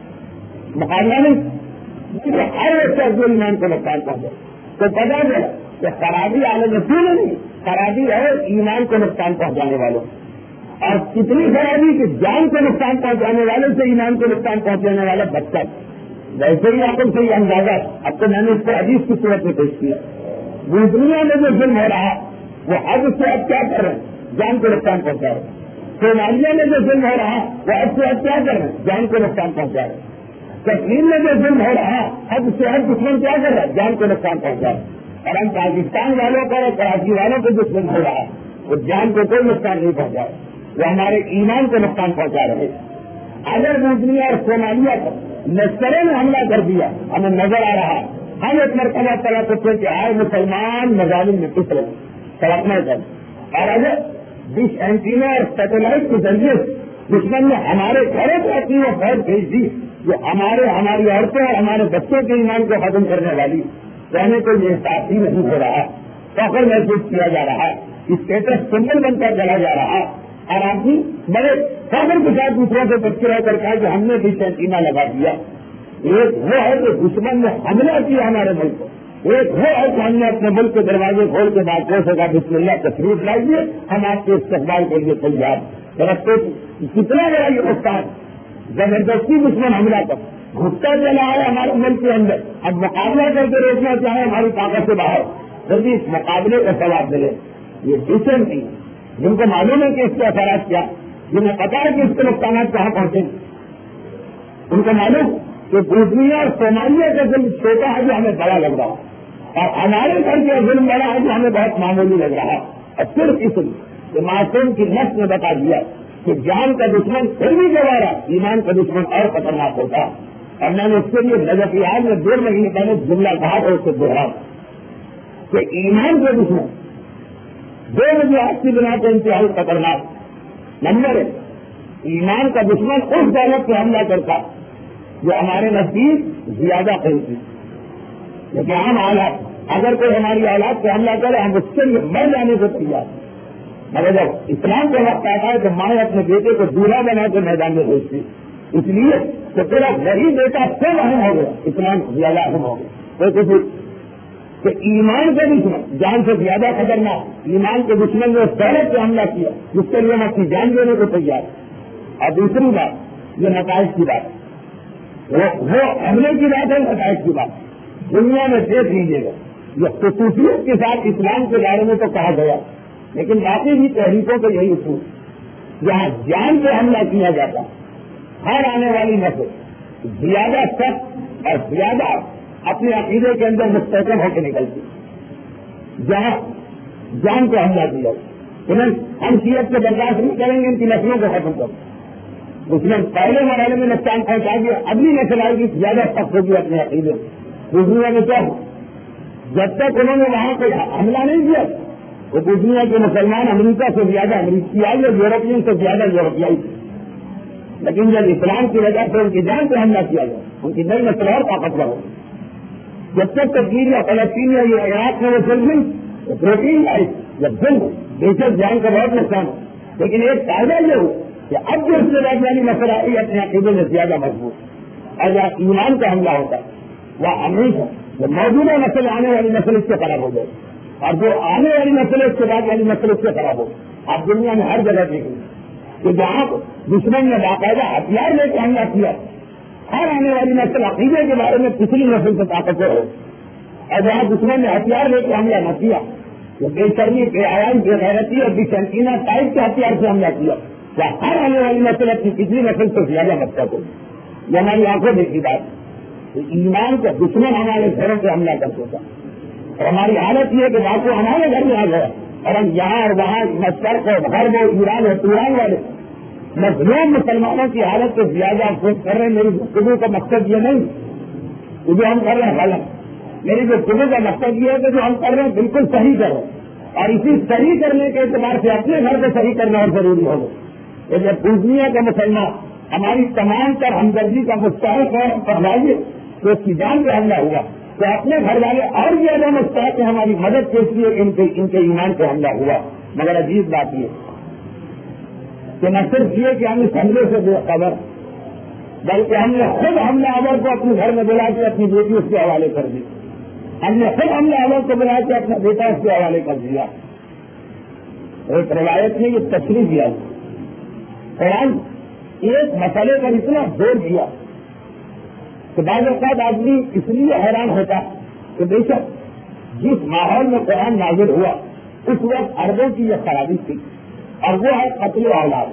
مقابلہ نہیں، ہر وقت جو ایمان کو نقصان پہنچے تو پتا چلا کہ خرابی عالم سوء نہیں، خرابی ہے ایمان کو نقصان پہنچانے والوں، اور کتنی خرابی کہ جان کو نقصان پہنچانے والوں سے ایمان کو نقصان پہنچانے والا بچہ۔ ویسے ہی آپ سے یہ اندازہ اب تو میں نے اس کو حدیث کی صورت میں پیش کیا، دنیا میں جو ظلم ہو رہا وہ اب اس سے اب کیا کر رہے ہیں، جان کو نقصان پہنچا رہے ہیں، صومالیہ میں جو ظلم ہو رہا وہ اب سے اب کیا کر رہے ہیں، جان کو نقصان پہنچا رہے ہیں، کشمیر میں جو ظلم ہو رہا اب اس سے اب دشمن کیا کر رہا ہے، جان کو نقصان پہنچا رہے ہیں، اور ہم پاکستان والوں پر اور کراچی والوں کو جو ظلم ہو رہا ہے وہ جان کو کوئی نقصان نہیں پہنچا رہا، وہ ہمارے ایمان کو نقصان پہنچا رہے ہیں۔ اگر بوسنیا اور صومالیہ کو لشکروں نے حملہ کر دیا ہمیں نظر آ رہا، ہم ایک مرتبہ طلب کرتے کہ آئے مسلمان مظالم میں کس طرح سڑکنا کر، اور اگر ڈش اینٹینا اور سیٹلائٹ کے ذریعے دشمن نے ہمارے گھروں کو اپنی وہ فوج بھیج دی جو ہماری عورتوں اور ہمارے بچوں کے ایمان کو ختم کرنے والی، کہنے کو یہ احساس ہی نہیں ہو رہا، فخر محسوس کیا جا رہا، اسٹیٹس سمبل بنتا چلا جا رہا، اور آدمی بڑے فخر کے ساتھ دوسروں سے تذکرہ کر کہا کہ ہم نے ڈش اینٹینا لگا دیا۔ ایک وہ ہے کہ دشمن نے حملہ کیا ہمارے ملک کو، ایک وہ ہے کہ ہم نے اپنے ملک کے دروازے کھول کے بات کر سکا بسم اللہ تشریف لائیے، ہم آپ کے استقبال کے لیے تیار رکھتے، کتنا بڑا یہ استاد زبردستی دشمن حملہ کر گھٹتا چلا ہے ہمارے ملک کے اندر. اب مقابلہ کر کے روکنا چاہے ہماری طاقت سے باہر، پھر بھی اس مقابلے کا ثواب ملے. یہ دوسرے نہیں جن کو معلوم ہے کہ اس کے اثرات کیا، جنہیں پتا ہے کہ اس کے نقصانات کہاں پہنچے، ان کو معلوم کہ بوسنیا اور صومالیہ کا ظلم چھوٹا ہے جو ہمیں بڑا لگ رہا ہے، اور ہمارے گھر کا ظلم بڑا ہے جو ہمیں بہت معمولی لگ رہا ہے. اور صرف اس لیے کہ معصوم کی نفس نے بتا دیا کہ جان کا دشمن پھر بھی دوبارہ ایمان کا دشمن اور خطرناک ہوتا. اور میں نے اس کے لیے نظریات میں 2 مہینے پہلے جملہ کہا تھا، اس سے دوہرا کہ ایمان کے دشمن 2 وجوہات کی بنا پر انتہائی خطرناک. نمبر 1، ایمان کا دشمن اس دولت پہ حملہ کرتا جو ہمارے نزدیک زیادہ قیمتی، لیکن عام حالات اگر کوئی ہماری اولاد پہ حملہ کرے ہم اس کے لیے مر جانے کو تیار. مگر جب اسلام کا وقت آتا ہے تو مائیں اپنے بیٹے کو دولہا بنا کے میدان میں بھیجتی، اس لیے کہ پورا وہی بیٹا سب اہم ہو گیا، اسلام زیادہ اہم ہو گیا. تو کسی کہ ایمان کے دشمن جان سے زیادہ خطرناک، ایمان کے دشمن نے اس دولت پہ حملہ کیا جس کے لیے ہم اپنی جان دینے کو تیار. اور دوسری بات، یہ نتائج کی بات، وہ حملے کی بات ہے، نتائج کی بات. دنیا میں دیکھ لیجیے گا، یہ خصوصیت کے ساتھ اسلام کے بارے میں تو کہا گیا، لیکن باقی بھی تحریکوں کا یہی اصول، جہاں جان پہ حملہ کیا جاتا ہر آنے والی نسل زیادہ سخت اور زیادہ اپنے عقیدے کے اندر مستحکم ہو کے نکلتی. جہاں جان پہ حملہ کیا ہم شیعت کو برداشت نہیں کریں گے، ان کی نسلوں کو ختم کریں. اس نے پہلے مرحلے میں نقصان پہنچا دیا، اگلی نسل آئے گی زیادہ سخت ہوگی اپنے عقیدے. دنیا میں کیا ہو، جب تک انہوں نے وہاں کوئی حملہ نہیں کیا وہ دنیا کے مسلمان امریکہ سے زیادہ امریکیائی اور یورپین سے زیادہ یورپیائی تھے. لیکن جب اسلام کی وجہ سے ان کی جان پہ حملہ کیا گیا، ان کی نئی نسل اور طاقتور ہو. جب تک تبدیل یا فلسطین یا یہ عراق میں وہ ظلم پروٹین آئی، جب ظلم بے شک جان کا بہت نقصان ہو، لیکن ایک فائدہ یہ ہو کہ اب جو اس کے بعد والی نسل آئی اپنے عقیدے میں زیادہ مضبوط. اور جہاں ایمان کا حملہ ہوتا ہے وہ امریکہ جو موجودہ نسل آنے والی نسل اس سے خراب ہو جائے، اور جو آنے والی نسل اس کے بعد والی نسل اس سے خراب ہو. آپ دنیا میں ہر جگہ دیکھیں کہ جہاں دشمن نے باقاعدہ ہتھیار لے کے حملہ کیا، ہر آنے والی نسل عقیدے کے بارے میں پچھلی نسل سے طاقتور ہو. اور جہاں دشمن نے ہتھیار لے کے حملہ نہ کیا، وہ بے شرمی، بے حیائی، بے غیرتی اور بے سنکینہ ٹائپ کے ہتھیار سے حملہ کیا، کیا ہر آنے والی نسل اپنی پچھلی نسل سے زیادہ مقصد ہو. یہ ہماری آنکھوں دیکھی بات. ایمان کا دشمن ہمارے گھروں سے حملہ کر سکتا، اور ہماری حالت یہ ہے کہ واقع ہمارے گھر میں آ گیا، اور ہم یہاں اور وہاں مشرق اور غرب اور ایران اور توران والے مظلوم مسلمانوں کی حالت سے زیادہ افسوس کر رہے ہیں. میری گفتگو کا مقصد یہ نہیں کہ جو ہم کر رہے ہیں غلط، میری گفتگو کا مقصد یہ ہے کہ جو ہم کر رہے ہیں بالکل صحیح کرو، اور اسی صحیح کرنے کے اعتبار سے اپنے گھر کو صحیح کرنا اور ضروری ہوگا. جب دنیا کا مسلمان ہماری تمام تر ہمدردی کا مستحق ہے پڑھائیے تو اس کی جان پہ حملہ ہوا، تو اپنے گھر والے اور زیادہ مستحق ہیں ہماری مدد کے لیے ان کے ایمان پہ حملہ ہوا. مگر عجیب بات یہ کہ نہ صرف یہ کہ ہم اس حملے سے بے خبر، بلکہ ہم نے خود حملہ آور کو اپنے گھر میں بلا کے اپنی بیٹی اس کے حوالے کر دی. ہم نے خود حملہ آور کو بلا کے اپنا بیٹا اس کے حوالے کر دیا. ایک روایت نے یہ تشریح دیا، قرآن ایک مسئلے پر اتنا زور دیا کہ بعض اوقات آدمی اس لیے حیران ہوتا کہ بے شک جس ماحول میں قرآن نازل ہوا اس وقت اربوں کی یہ خرابی تھی، اور وہ ہے قتل اولاد.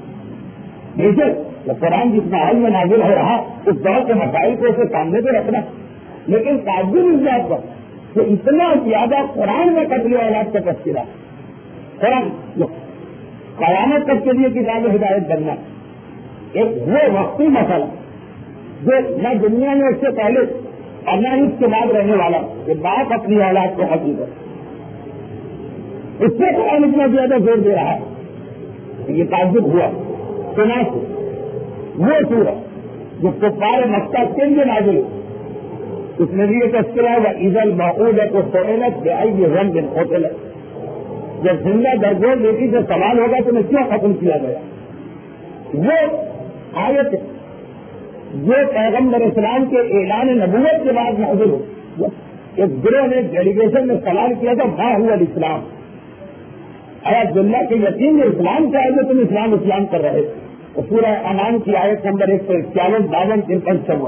بے شک قرآن جس ماحول میں نازل ہو رہا اس دور کے مسائل کو اسے سامنے پہ رکھنا، لیکن تعجب اس بات پر کہ اتنا زیادہ قرآن میں قتل اولاد کا تذکرہ. قرآن قیامت تک کے لیے کتاب ہدایت بننا ایک وہ وقتی مسئلہ جو نہ دنیا میں اس سے پہلے اور نہ اس کے بعد رہنے والا کہ باپ اپنی اولاد کو قتل کر، اس سے قرآن اتنا زیادہ زور دے رہا ہے. یہ تعجب ہوا. سنا وہ سورت جو کفار مکہ کے لیے نازل ہو، اس میں بھی یہ تذکرہ ہوا عید المعود کو سہولت بے آئی رن دن ہوٹل. جب زندہ درگور بیٹی سے سوال ہوگا تو کیوں ختم کیا گیا، وہ آیت یہ پیغمبر اسلام کے اعلان نبوت کے بعد نازل ہو. ایک گروہ نے ڈیلیگیشن میں سوال کیا تھا ماں ہوا الاسلام، عبداللہ کے یقین میں اسلام کیا ہے جو تم اسلام کر رہے تھے. سورہ انعام کی آیت نمبر 151 52 53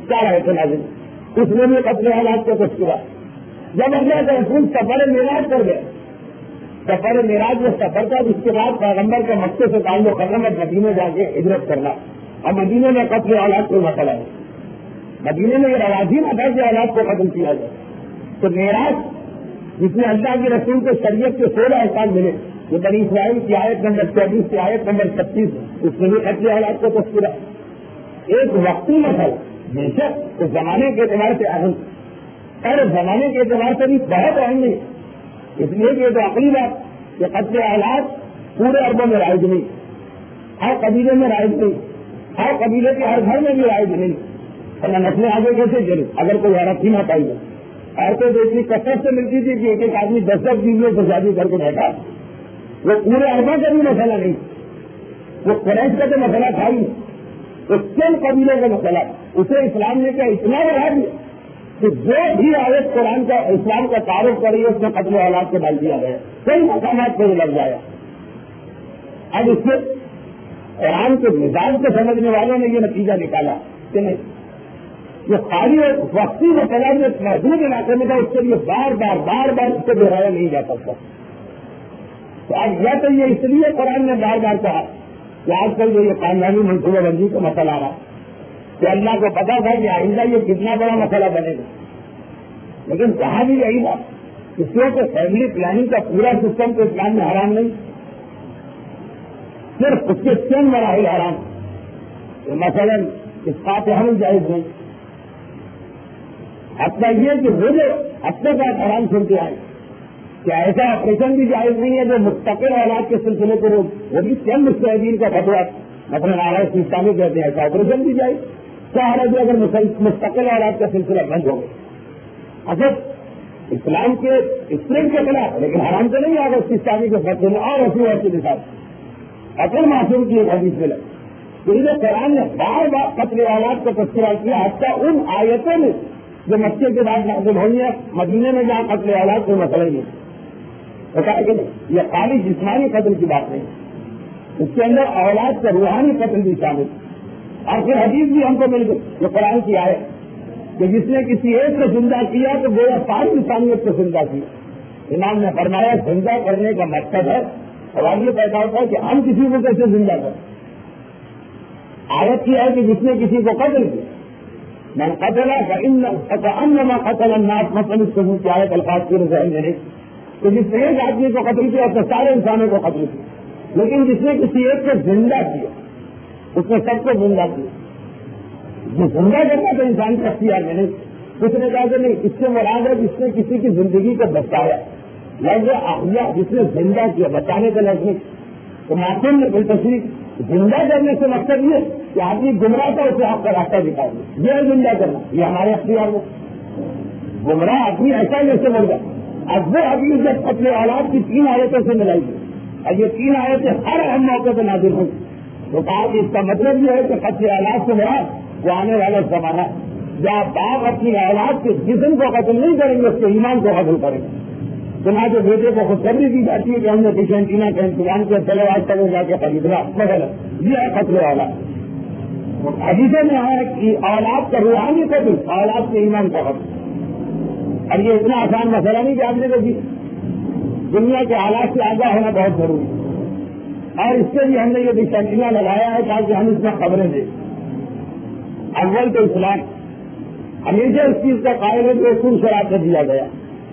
4 آیتیں نازل اس میں بھی قتل اولاد کا تذکرہ. جب اللہ کا رسول سفر معراج پر گئے, سفر معراج وہ سفر تھا جس کے بعد پیغمبر کے مکے سے تعلق کرنا اور مدینے جا کے ہجرت کرنا, اور مدینے میں قتل اولاد کو مسئلہ ہے. مدینے میں یہ رواجی نہ تھا کہ اولاد کو قتل کیا جائے. تو معراج جس میں اللہ کے رسول کو شریعت کے 16 احکام ملے, یہ بنی اسرائیل کی آیت نمبر 24 سے آیت نمبر 26 اس میں بھی قتل اولاد کو تذکرہ. ایک وقتی مسئلہ بے شک اس زمانے کے اعتبار سے اہم, اور زمانے کے اعتبار سے بھی بہت اہم نہیں, اس لیے کہ یہ تو عقلی بات کہ قتل اولاد پورے عربوں میں رائج نہیں, ہر قبیلے میں رائج نہیں, ہر قبیلے کے ہر گھر میں بھی رائج نہیں. اور نسلیں آگے کیسے چلے اگر کوئی عورت ہی نہ پائی جائے. عورتیں تو اتنی کثرت سے ملتی تھی کہ ایک ایک آدمی 10 بیویوں سے شادی کر کے بیٹھا. وہ پورے عربوں کا بھی مسئلہ نہیں, وہ قریش کا تو مسئلہ تھا ہی, وہ چند قبیلے کا مسئلہ. اسے اسلام نے کیا اتنا بڑھا دیا کہ جو بھی آیت قرآن کا اسلام کا تعارف کر رہی ہے اس میں قتل اولاد کو ڈال دیا گیا, کئی مقامات پر لگ جایا. اب اس سے قرآن کے مزاج کو سمجھنے والوں نے یہ نتیجہ نکالا کہ نہیں, یہ خالی اور وقتی مسئلہ جو محدود علاقے میں تھا اس کے لیے بار بار اس کو دہرایا نہیں جا سکتا. تو اب یا تو یہ اس لیے قرآن نے بار بار کہا کہ آج کل جو یہ خاندانی منصوبہ بندی کا مسئلہ آ رہا کہ اللہ کو پتا تھا کہ آئندہ یہ کتنا بڑا مسئلہ بنے گا, لیکن کہا بھی یہی بات, اس لیے کہ فیملی پلاننگ کا پورا سسٹم تو اسلام میں حرام نہیں, صرف اس کے چند مراحل حرام. مثلاً اس کا ہم جائز نہیں, حتیٰ یہ کہ وہ جو ہفتے بعد حرام سنتے آئے کہ ایسا آپریشن بھی جائز نہیں ہے جو مستقل اولاد کے سلسلے کو وہ بھی چند مستحدین کا فتویٰ مثلاً آرائش سیستانی کہتے ہیں ایسا آپریشن بھی جائز. کیا حال ہے اگر مستقل اولاد کا سلسلہ بند ہو گیا؟ اگر اسلام کے اسپرنٹ کے خلاف, لیکن حرام تو نہیں آگا سیستانی کے فتوے میں اور ایسی کے ساتھ اصل معصوم کی ایک حدیث ملا. تو یہ قرآن نے بار بار قتل اولاد کا تذکرہ کیا, حتیٰ ان آیتوں میں جو مکے کے بعد نازل ہوئی ہے, مدینے میں جہاں قتل اولاد کوئی مسئلہ ہی نہیں. بتا کہ یہ خالی جسمانی قتل کی بات نہیں, اس کے اندر اولاد کا روحانی قتل بھی شامل. اور پھر حدیث بھی ہم کو مل گئی جو قرآن کی آئے کہ جس نے کسی ایک کو زندہ کیا تو گویا ساری انسانیت کو زندہ کیا. امام نے فرمایا زندہ کرنے کا مقصد ہے, سوال یہ پیدا ہوتا ہے کہ ہم کسی کو کیسے زندہ کریں. آیت کی ہے کہ جس نے کسی کو قتل کیا, من قتل فإنما قتل الناس, مثلا اس کو آیت الفاظ کی ذہن میں نہیں کہ جس نے ایک آدمی کو قتل کیا اس نے سارے انسانوں کو قتل کیا, لیکن جس نے کسی ایک کو زندہ کیا اس نے سب کو زندہ کیا. جو زندہ کرنا تو انسان کا اختیار میں نہیں. کچھ نے کہا کہ نہیں, اس سے مراد ہے جس نے کسی کی زندگی کو بچایا, لفظ احیا جس نے زندہ کیا, بچانے کا لفظ نہیں. تو معصوم نے کوئی تصریح زندہ کرنے سے مقصد یہ کہ آدمی گمراہ تھا اسے آپ کا راستہ دکھا دیا, یہ زندہ کرنا, یہ ہمارے اختیار میں. گمراہ آدمی ایسا ہی ایسے بن گیا. اب وہ حدیث جب قتل اولاد کی 3 آیتوں سے ملائی گئی, اور یہ 3 آیتیں ہر اہم موقع پہ نازل ہوئی, تو کہا کہ اس کا مطلب یہ ہے کہ قتل اولاد سے مراد وہ آنے والا زمانہ جہاں باپ اپنی اولاد کے جسم کو قتل نہیں کریں گے, اس کے ایمان کو قتل کریں گے. تمہارے بیٹے کو خوشخبری دی جاتی ہے کہ ہم نے کینٹینا کا انتظام کیا, چلو آج تک جا کے خریدنا, مگر یہ ہے قتل اولاد. حدیثوں میں ہے کہ اولاد کا روحانی قتل, اولاد کے ایمان کا قتل. اور یہ اتنا آسان مسئلہ نہیں کہ آدمی کو دنیا کے حالات سے آگاہ ہونا بہت ضروری ہے. اور اس سے بھی ہم نے یہ ڈسینٹینا لگایا ہے تاکہ ہم اس میں خبریں دیں. اول تو اسلام ہمیشہ اس چیز کا قائل ہے کہ اصول شراب سے دیا گیا.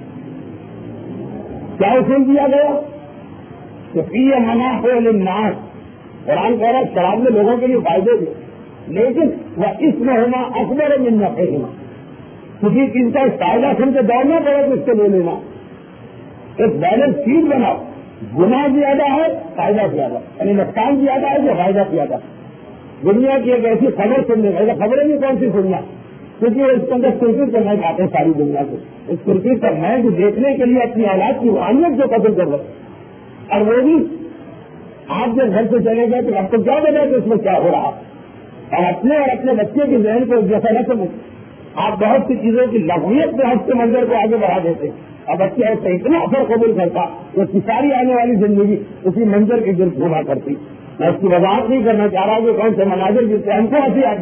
کیا اصول دیا گیا کہ پیے منع ہو للناس, قرآن کہہ رہا ہے شراب میں لوگوں کے لیے فائدے دے, لیکن وہ اس میں ہونا اکبر من نفعہما, کسی چیز کا فائدہ سن کے دوڑنا پڑے تو اس سے لے لینا. ایک بیلنس چیز بناؤ, گناہ زیادہ ہے فائدہ زیادہ, یعنی نقصان زیادہ ہے جو فائدہ زیادہ. دنیا کی ایک ایسی خبر سننے کا, خبریں بھی کون سی سننا, کیونکہ اس کے اندر کرکٹ کرنا چاہتے ہیں ساری دنیا کو. اس کرکٹ کا میچ دیکھنے کے لیے اپنی اولاد کی روحانیت کو قتل کر رہے, اور وہ بھی آپ جب گھر سے چلے گئے تو آپ کو کیا بتا کہ اس میں کیا ہو رہا, اور اپنے بچے کے ذہن کو جیسا نہ سمجھ. آپ بہت سی چیزوں کی لغویت میں ہنس کے منظر کو آگے بڑھا دیتے, اور بچے ایسے اتنا اثر قبول کرتا کہ اس کی ساری آنے والی زندگی اسی منظر کے گرد گھوما کرتی. میں اس کی وضاحت نہیں کرنا چاہ رہا کہ کون سے مناظر جس سے ہم کو ہنسی آتی,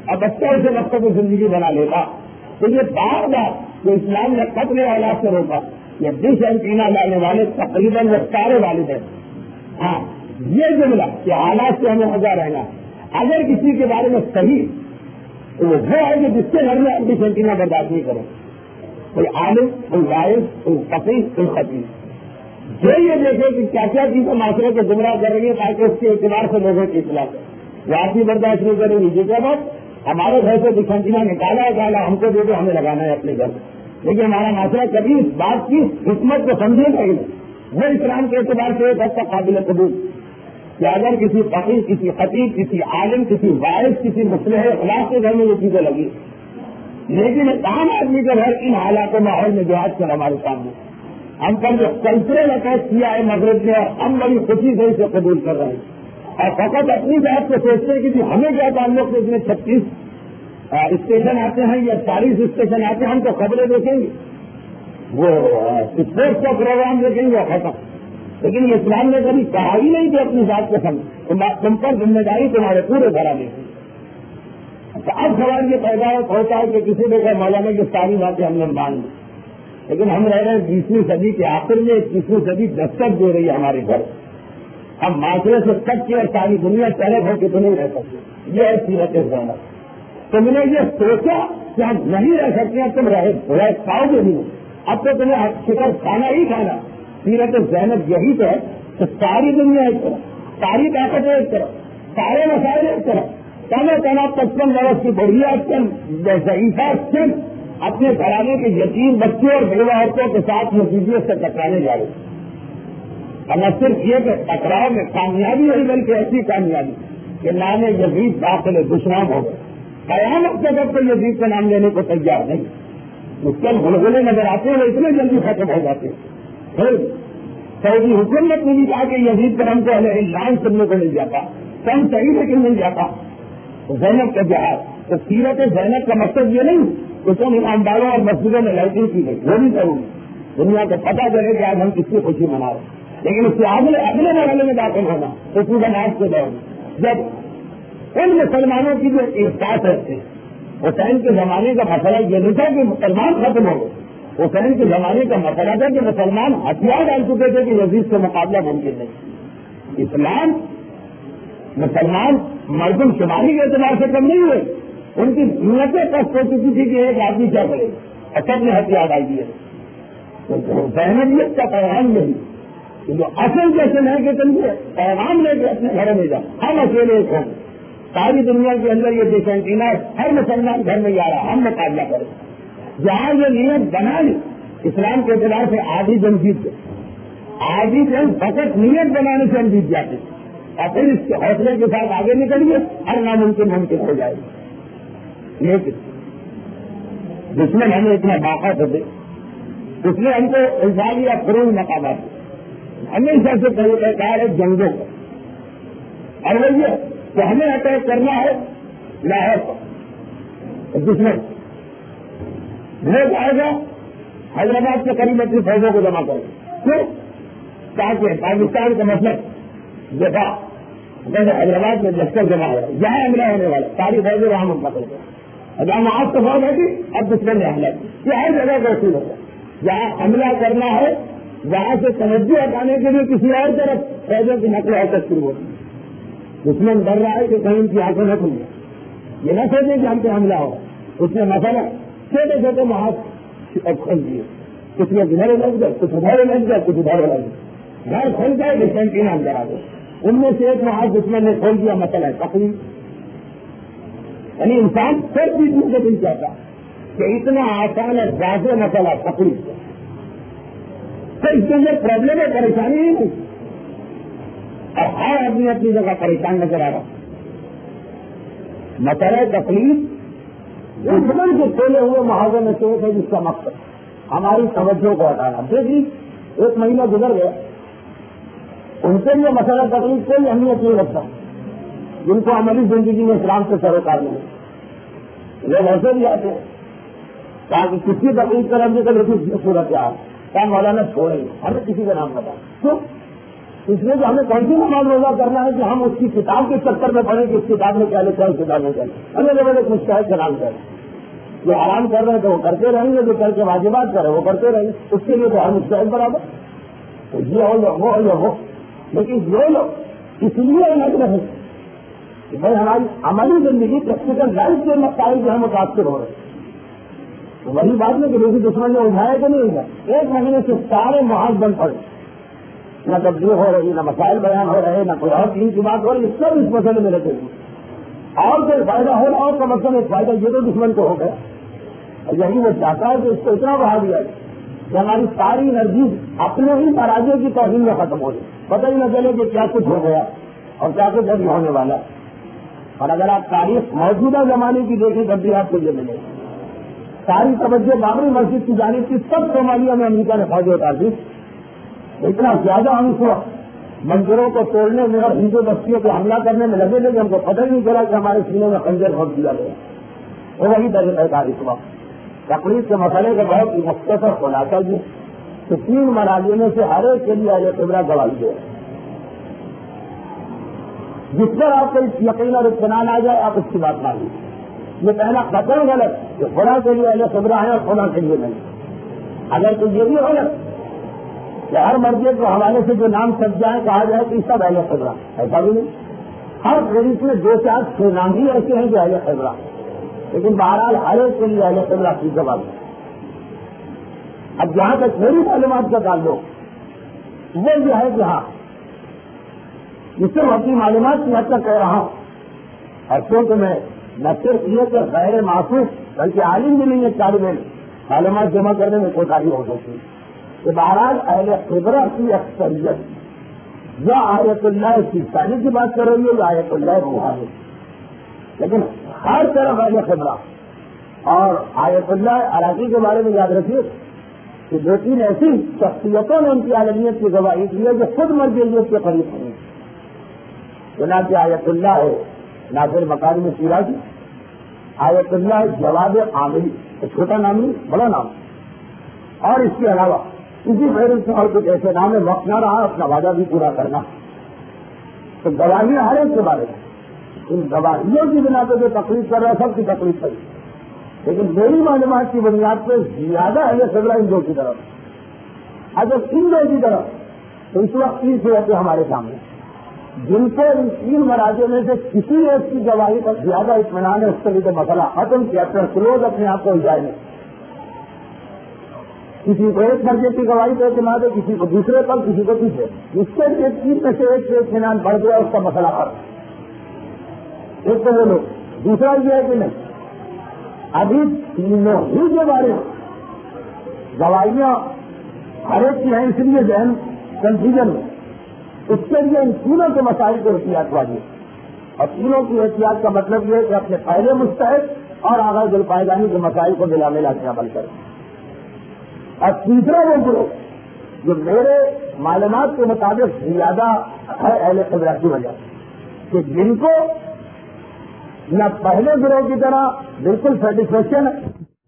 اب بچہ اسے مقصد زندگی بنا لیتا تو یہ بار بار جو اسلام نے قتل اولاد سے روکا یہ ڈش اینٹینا لانے والے تقریباً وہ سارے والد ہیں. ہاں یہ جملہ کہ حالات سے ہمیں مزہ رہنا اگر کسی کے بارے میں صحیح تو وہ ہے کہ جس کے گھر میں ڈش اینٹینا برداشت نہیں کریں. کوئی عالم کوئی واعظ کوئی فقیر کوئی خطیب جو یہ دیکھے کہ کیا کیا چیزیں معاشرے کو گمراہ کر رہی ہے تاکہ اس کے اعتبار سے لوگوں کی اطلاع کرے وہ آپ بھی برداشت نہیں کریں گے. یہ کیا بات ہمارے گھر سے ڈش اینٹینا نکالا ہم کو دے دو ہمیں لگانا ہے اپنے گھر. لیکن ہمارا معاشرہ کبھی اس بات کی حکمت کو سمجھے گا ہی نہیں. وہ اسلام کے اعتبار سے ایک حد تک قابل قبول کہ اگر کسی فقیر کسی خطیب کسی عالم کسی واعظ کسی مصلح اخلاق کے گھر میں یہ چیزیں لگی لیکن ایک عام آدمی کے گھر ان حالات ماحول میں جو آج کل ہمارے سامنے ہم پر جو کلچرل اٹیک کیا ہے مغرب نے اور ہم بڑی خوشی سے اسے قبول کر رہے ہیں اور فقط اپنی بات کو سوچتے ہیں کہ ہمیں کیا تعلق سے اتنے 36 اسٹیشن آتے ہیں یا 40 اسٹیشن آتے ہیں ہم تو خبریں دیکھیں گے وہ اسپورٹس کا پروگرام دیکھیں گے ختم. لیکن یہ اسلام نے کبھی کہا ہی نہیں کہ اپنی ذات کو سمجھ تم پر ذمہ داری تمہارے پورے گھرانے کی. اب سوال یہ پیدا ہوتا ہے کہ کسی نے کہا مولانا کی ساری باتیں ہم نے مان لی لیکن ہم رہ رہے ہیں 20ویں صدی کے آخر میں 21ویں صدی دستک دے رہی ہے ہمارے گھر. ہم معاشرے سے کٹ کے اور ساری دنیا طرف ہو کے تو نہیں رہ سکتے. یہ ہے سیرت زینب. تم نے یہ سوچا کہ ہم نہیں رہ سکتے تم رہ پاؤ گے نہیں. اب تو تمہیں شکر کھانا ہی کھانا. سیرت زینب یہی تو ہے کہ ساری دنیا ایک طرف ساری طاقتیں ایک طرف سارے مسائل ایک طرف تنا 55 برس کی بڑھیا ضعیفہ صرف اپنے گھرانے کے یتیم بچوں اور بیوہ عورتوں کے ساتھ نتیجے سے ٹکرانے جا رہے ہیں. اور نہ صرف یہ کہ ٹکراؤ میں کامیابی ہوئی بلکہ ایسی کامیابی کہ نام یزید داخل دشمن ہو گئے. قیامت کے وقت تو یزید کا نام لینے کو تیار نہیں. مشکل گلگلے نظر آتے ہیں وہ اتنے جلدی ختم ہو جاتے ہیں. پھر سعودی حکومت نے بھی کہا کہ یزید پر ہم کو اعلان کرنے کو مل جاتا کم صحیح لیکن مل جاتا. زینب کا جہاد تو سیرت زینب کا مقصد یہ نہیں کہ تم ایمانداروں اور مسجدوں میں لڑکی کی گئی وہ بھی ضروری دنیا کو پتہ چلے کہ آج ہم کس کی خوشی منا رہے ہیں. لیکن اس سے اگلے مرحلے میں داخل ہونا تو پورا ناز کے دور میں جب ان مسلمانوں کی جو احساس رکھتے ہیں حسین کے زمانے کا مسئلہ یہ نہیں تھا کہ مسلمان ختم ہو گئے. حسین کے زمانے کا مسئلہ تھا کہ مسلمان ہتھیار ڈال چکے تھے کہ یزید سے مقابلہ ممکن نہیں. اسلام مسلمان مردم شماری کے اعتبار سے کم نہیں ہوئے. ان کی نیتیں کشٹ ہو چکی تھی کہ ایک آدمی کیا کرے اور سب نے ہتھیار ڈال دیے. ذہنیت کا پیغام نہیں کہ جو اصل جیسے ہے کہ تم پیغام لے کے اپنے گھروں میں جاؤ. ہم اکیلے ایک ہوں ساری دنیا کے اندر یہ ڈش اینٹینا ہر مسلمان گھر میں جا رہا ہم مقابلہ کریں. جہاں یہ نیت بنا لی اسلام کے اعتبار سے آدھی جنگ جیت گئے. آدھی جنگ فقط نیت بنانے سے ہم جیت جاتے اور پھر اس کے حوصلے کے ساتھ آگے نکلیے ہر ناممکن ممکن ہو جائے گا. لیکن دشمن ہمیں اتنا باقاعد ہوتے اس نے ہم کو الزام یا فروغ مقامات ہمیشہ سے طریقہ ہے جنگوں کا اور وہ یہ کہ ہمیں اٹیک کرنا ہے لاہور پر. دشمن وہ جائے گا حیدرآباد کے قریب اپنی فوجوں کو جمع کرے کیوں تاکہ پاکستان کا مطلب دفاع جیسے حیدرآباد میں لشکر جمع ہو جہاں حملہ ہونے والا ساری فوجیں وہاں منتقل کریں. جہاں آپ تو فوج ہوگی اب دشمن نے حملہ کیا ہر جگہ کا اصول ہوگا. جہاں حملہ کرنا ہے وہاں سے توجہ ہٹانے کے لیے کسی اور طرف فوجوں کی نقل حرکت شروع ہوتی. دشمن ڈر رہا ہے کہ کہیں ان کی آنکھیں نہ کھل جائے یہ نہ سوچیں کہ ہم پہ حملہ ہو. اس نے مسئلہ چھوٹے چھوٹے محاذ کھول دیے. کچھ میں ادھر لگ جائے کچھ ادھر لگ جائے کچھ ادھر لگ جائے گھر کھل جائے ڈش اینٹینا اندر آ گئے. ان میں سے ایک محاذ دشمن نے کھول دیا مسئلہ ہے تقریب. یعنی انسان پھر بھی سے دل چاہتا کہ اتنا آسان ہے واضح مسئلہ تقریب تو اس کے اندر پرابلم ہے پریشانی ہی نہیں اور ہر آدمی اپنی جگہ پریشان نظر آ رہا. مسئلہ تکلیف دشمن کے کھولے ہوئے محاذے میں سے ایک ہے جس کا مقصد ہماری توجہ کو ہٹانا. دیکھیے ایک مہینہ گزر گیا ان کے لیے مسئلہ تکلیف کوئی اہمیت نہیں رکھتا جن کو عملی زندگی میں اسلام سے سروکار ملے. لوگ ایسے بھی آتے ہیں تاکہ کسی تکلیف کرنے کا لیکن صورت کیا مولانا چھوڑے ہمیں کسی کا نام بتا کیوں اس لیے کہ ہمیں کون سی نماز روزہ کرنا ہے کہ ہم اس کی کتاب کے چکر میں پڑھیں کہ اس کتاب میں کیا لکھا ہے اس کتاب میں کیا لکھا ہے. ہمیں ایک مستحق کا نام کریں. جو آرام کر رہے ہیں تو وہ کرتے رہیں گے, جو کر کے واجبات کریں وہ کرتے رہیں گے. اس کے لیے تو ہر مستحق برابر تو یہ ہو یا وہ ہو. لیکن یہ لوگ اس لیے الگ رہے کہ بھائی ہماری عملی زندگی پریکٹیکل لائف کے مسائل جو ہے متاثر ہو رہے ہیں. تو وہی بات نہیں کہ روسی دشمن نے اٹھایا کہ نہیں اٹھایا. 1 مہینے سے سارے محاذ بند پڑے, نہ تبدیل ہو رہی, نہ مسائل بیان ہو رہے, نہ کوئی اور چیز کی بات ہو رہی, سب اس مسئلے میں رہتے ہیں. اور کوئی فائدہ ہو رہا اور کا مطلب ایک فائدہ یہ تو دشمن کو ہو گیا. اور یہی وہ چاہتا ہے کہ اس کو اتنا بڑھا دیا جائے کہ ہماری ساری انرجی اپنے ہی تراجے کی توہین میں ختم ہو جائے, پتہ ہی نہ چلے کہ کیا کچھ ہو گیا اور کیا کچھ ابھی ہونے والا. اور اگر آپ تاریخ موجودہ زمانے کی دیکھیں تب بھی آپ کو یہ ملے گا. ساری توجہ بابری مسجد کی جانب کی سب صومالیہ میں امریکہ نے فوجیں اتار دی. اتنا زیادہ ہم اس وقت منظروں کو توڑنے میں اور ہندو بستیوں کو حملہ کرنے میں لگے لیکن ہم کو پتہ ہی نہیں چلا کہ ہمارے سینے میں خنجر بھونک دیا گیا. وہ وہی طریقہ کار اس وقت تقریب کے مسئلے کا بہت مختصر خلاصہ دی کہ 3 مراحل میں سے ہر ایک کے لیے اہل قبلہ گواہی دے. جس پر آپ کو یقین اور اطمینان آ جائے آپ اس کی بات مان لیجیے. یہ پہلا قطعاً غلط کہ خدا کے لیے اہل قبلہ ہے اور خدا کے لیے نہیں. اگر تو یہ بھی غلط کہ ہر مرضی کے حوالے سے جو نام سب جائے کہا جائے کہ سب اہل قبلہ, ایسا بھی نہیں. ہر فہرست میں 2-4 نام ہی ایسے ہیں جو اہل قبلہ, لیکن بہرحال ہر ایک کے لیے اہل قبلہ کی جواب ہے. اب جہاں تک میری معلومات کا تعلق وہ یہ ہے کہ ہاں جس سے میں اپنی معلومات کی حد تک کہہ رہا ہوں, اور کیونکہ میں نہ صرف یہ کہ غیر معصوم بلکہ عالم بھی نہیں ہے, طالب علم معلومات جمع کرنے میں کوتاہی ہو سکتی کہ بہرحال اہل قبلہ کی اکثریت یا آیت اللہ سیستانی کی بات کر رہی ہے یا آیت اللہ روحانی, لیکن ہر طرف اہل قبلہ اور آیت اللہ عراقی کے بارے میں یاد رکھیے کہ 2-3 ایسی شخصیتوں نے ان کی عالمیت کی گواہی دی ہے جو خود مرجعیت کے قریب ہیں. چنانچہ آیت اللہ ہے ناصر مکارم شیرازی, آیت اللہ جواد عامری, چھوٹا نام نہیں بڑا نام, اور اس کے علاوہ اسی فہرست اور کچھ ایسے نام ہے وقت نہ رہا اپنا وعدہ بھی پورا کرنا. تو گواہیاں ہر ایک کے بارے میں, ان گواہیوں کی بنا پہ جو تقریب کر رہا ہے سب کی تقریب کری, لیکن میری معلومات کی بنیاد پہ زیادہ اہل قبلہ ان 2 کی طرف. اگر ان 2 کی طرف تو اس وقت 3 صورتیں ہمارے سامنے جن کو ان 3 مراحل میں سے کسی ایک کی گواہی پر زیادہ اطمینان ہے اس کے لیے مسئلہ ختم کیا پھر کلوز اپنے آپ کو ہٹائے نہیں. کسی کو ایک مرضی کی گواہی پہ اعتماد ہے, کسی کو دوسرے پر, کسی کو تیسرے. اس سے 3 میں سے ایک سے اطمینان بڑھ گیا اس کا مسئلہ ختم. ایک تو وہ لوگ, دوسرا یہ ہے کہ نہیں ابھی تینوں ہی کے بارے میں گواہیاں ہر ایک کی ہیں, اس لیے ذہن کنفیوژن میں. اس کے لیے ان تینوں کے مسائل کو احتیاط واجب, اور تینوں کی احتیاط کا مطلب یہ ہے کہ اپنے پہلے مستحق اور آغاز الپائیدانی کے مسائل کو ملا ملا کے عمل کریں. اور تیسرا وہ گروہ جو میرے معلومات کے مطابق زیادہ ہے اہل قبلہ کی وجہ کہ جن کو نہ پہلے گروہ کی طرح بالکل سیٹسفیکشن ہے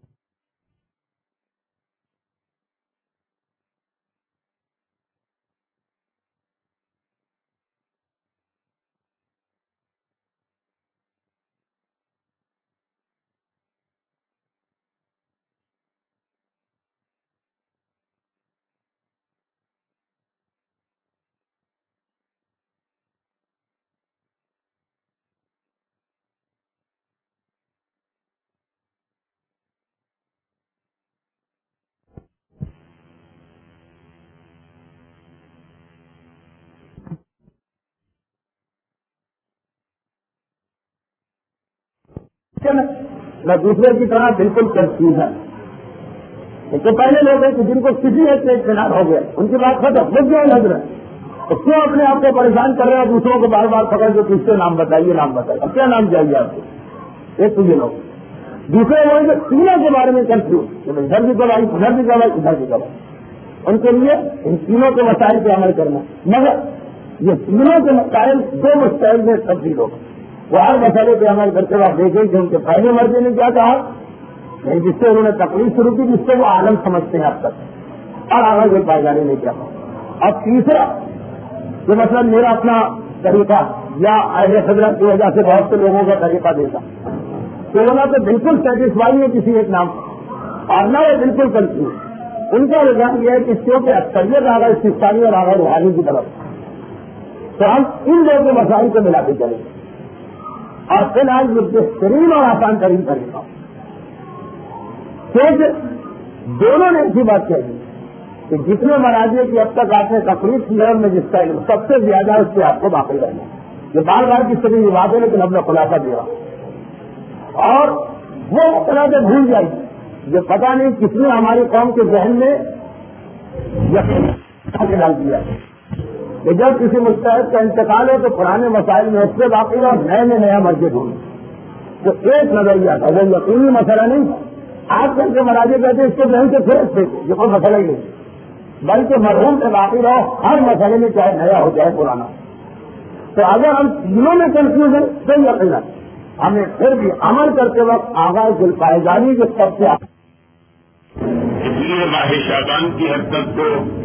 نہ دوسرے کی طرح بالکل کنفیوژ ہے. تو پہلے لوگ ہیں کہ جن کو کسی ایک سے اطمینان ہو گیا ان کی بات ختم لگ گیا لگ رہا ہے, تو کیوں اپنے آپ کو پریشان کر رہے ہیں دوسروں کو بار بار پکڑ کے کس سے نام بتائیے نام بتائیے, اب کیا نام چاہیے آپ کو. ایک تو یہ لوگ, دوسرے لوگ جو تینوں کے بارے میں کنفیوز ادھر بھی گواہی ادھر بھی گواہی ادھر بھی گواہی, ان کے لیے ان تینوں کے مسائل پہ عمل کرنا. مگر یہ تینوں کے مسائل 2 مسائل میں تبدیل ہوگا. وہ ہر مسئلے پہ عمل کرتے وقت دیکھیں کہ ان کے پہلے مرضی نے کیا کہا, جس سے انہوں نے تقریر شروع کی جس سے وہ عالم سمجھتے ہیں اب تک, اور آگے کوئی پائیدانی نہیں کیا. اور تیسرا کہ مثلاً میرا اپنا طریقہ یا اہل خدمت کی وجہ سے بہت سے لوگوں کا طریقہ دیتا تو انہوں تو بالکل سیٹسفائی ہے کسی ایک نام اور نہ وہ بالکل کنفیوز. ان کا رجحان یہ ہے کہ اس کے اوپر اکثریت آ گئے سستانی اور آ گئے روحانی کی طرف. تو ہم ان دو کے مسائل کو ملا کے چلیں گے اور فی الحال یہ بہترین اور آسان ترین طریقہ کیونکہ دونوں نے ایسی بات کہی کہ جتنے مراجع کی اب تک آپ نے تقریب لیول میں جس کا علم سب سے زیادہ اس سے آپ کو باقی رہنا. یہ بار بار کس طرح کی بات ہے لیکن ہم نے خلاصہ دیا اور وہ خلاصہ بھول جائے گی. یہ پتہ نہیں کس نے ہماری قوم کے ذہن میں یقین ڈال دیا کہ جب کسی مستحد کا انتقال ہو تو پرانے مسائل میں اس سے باقی رہا نئے میں نیا مسجد ہوئی. تو ایک نظریہ تھا وہ یقینی مسئلہ نہیں. آج کل کے مراجع کہتے ہیں اس کے ذہن سے پھر تھے یہ کوئی مسئلہ ہی نہیں بلکہ مرحوم سے باقی رہو ہر مسئلے میں چاہے نیا ہو چاہے پرانا. تو اگر ہم تینوں میں کنفیوژ ہیں تو یقیناً ہمیں پھر بھی عمل کرتے وقت آغاز دل پائے جانی کے سب سے اس لیے ماہ شعبان کی حد تک تو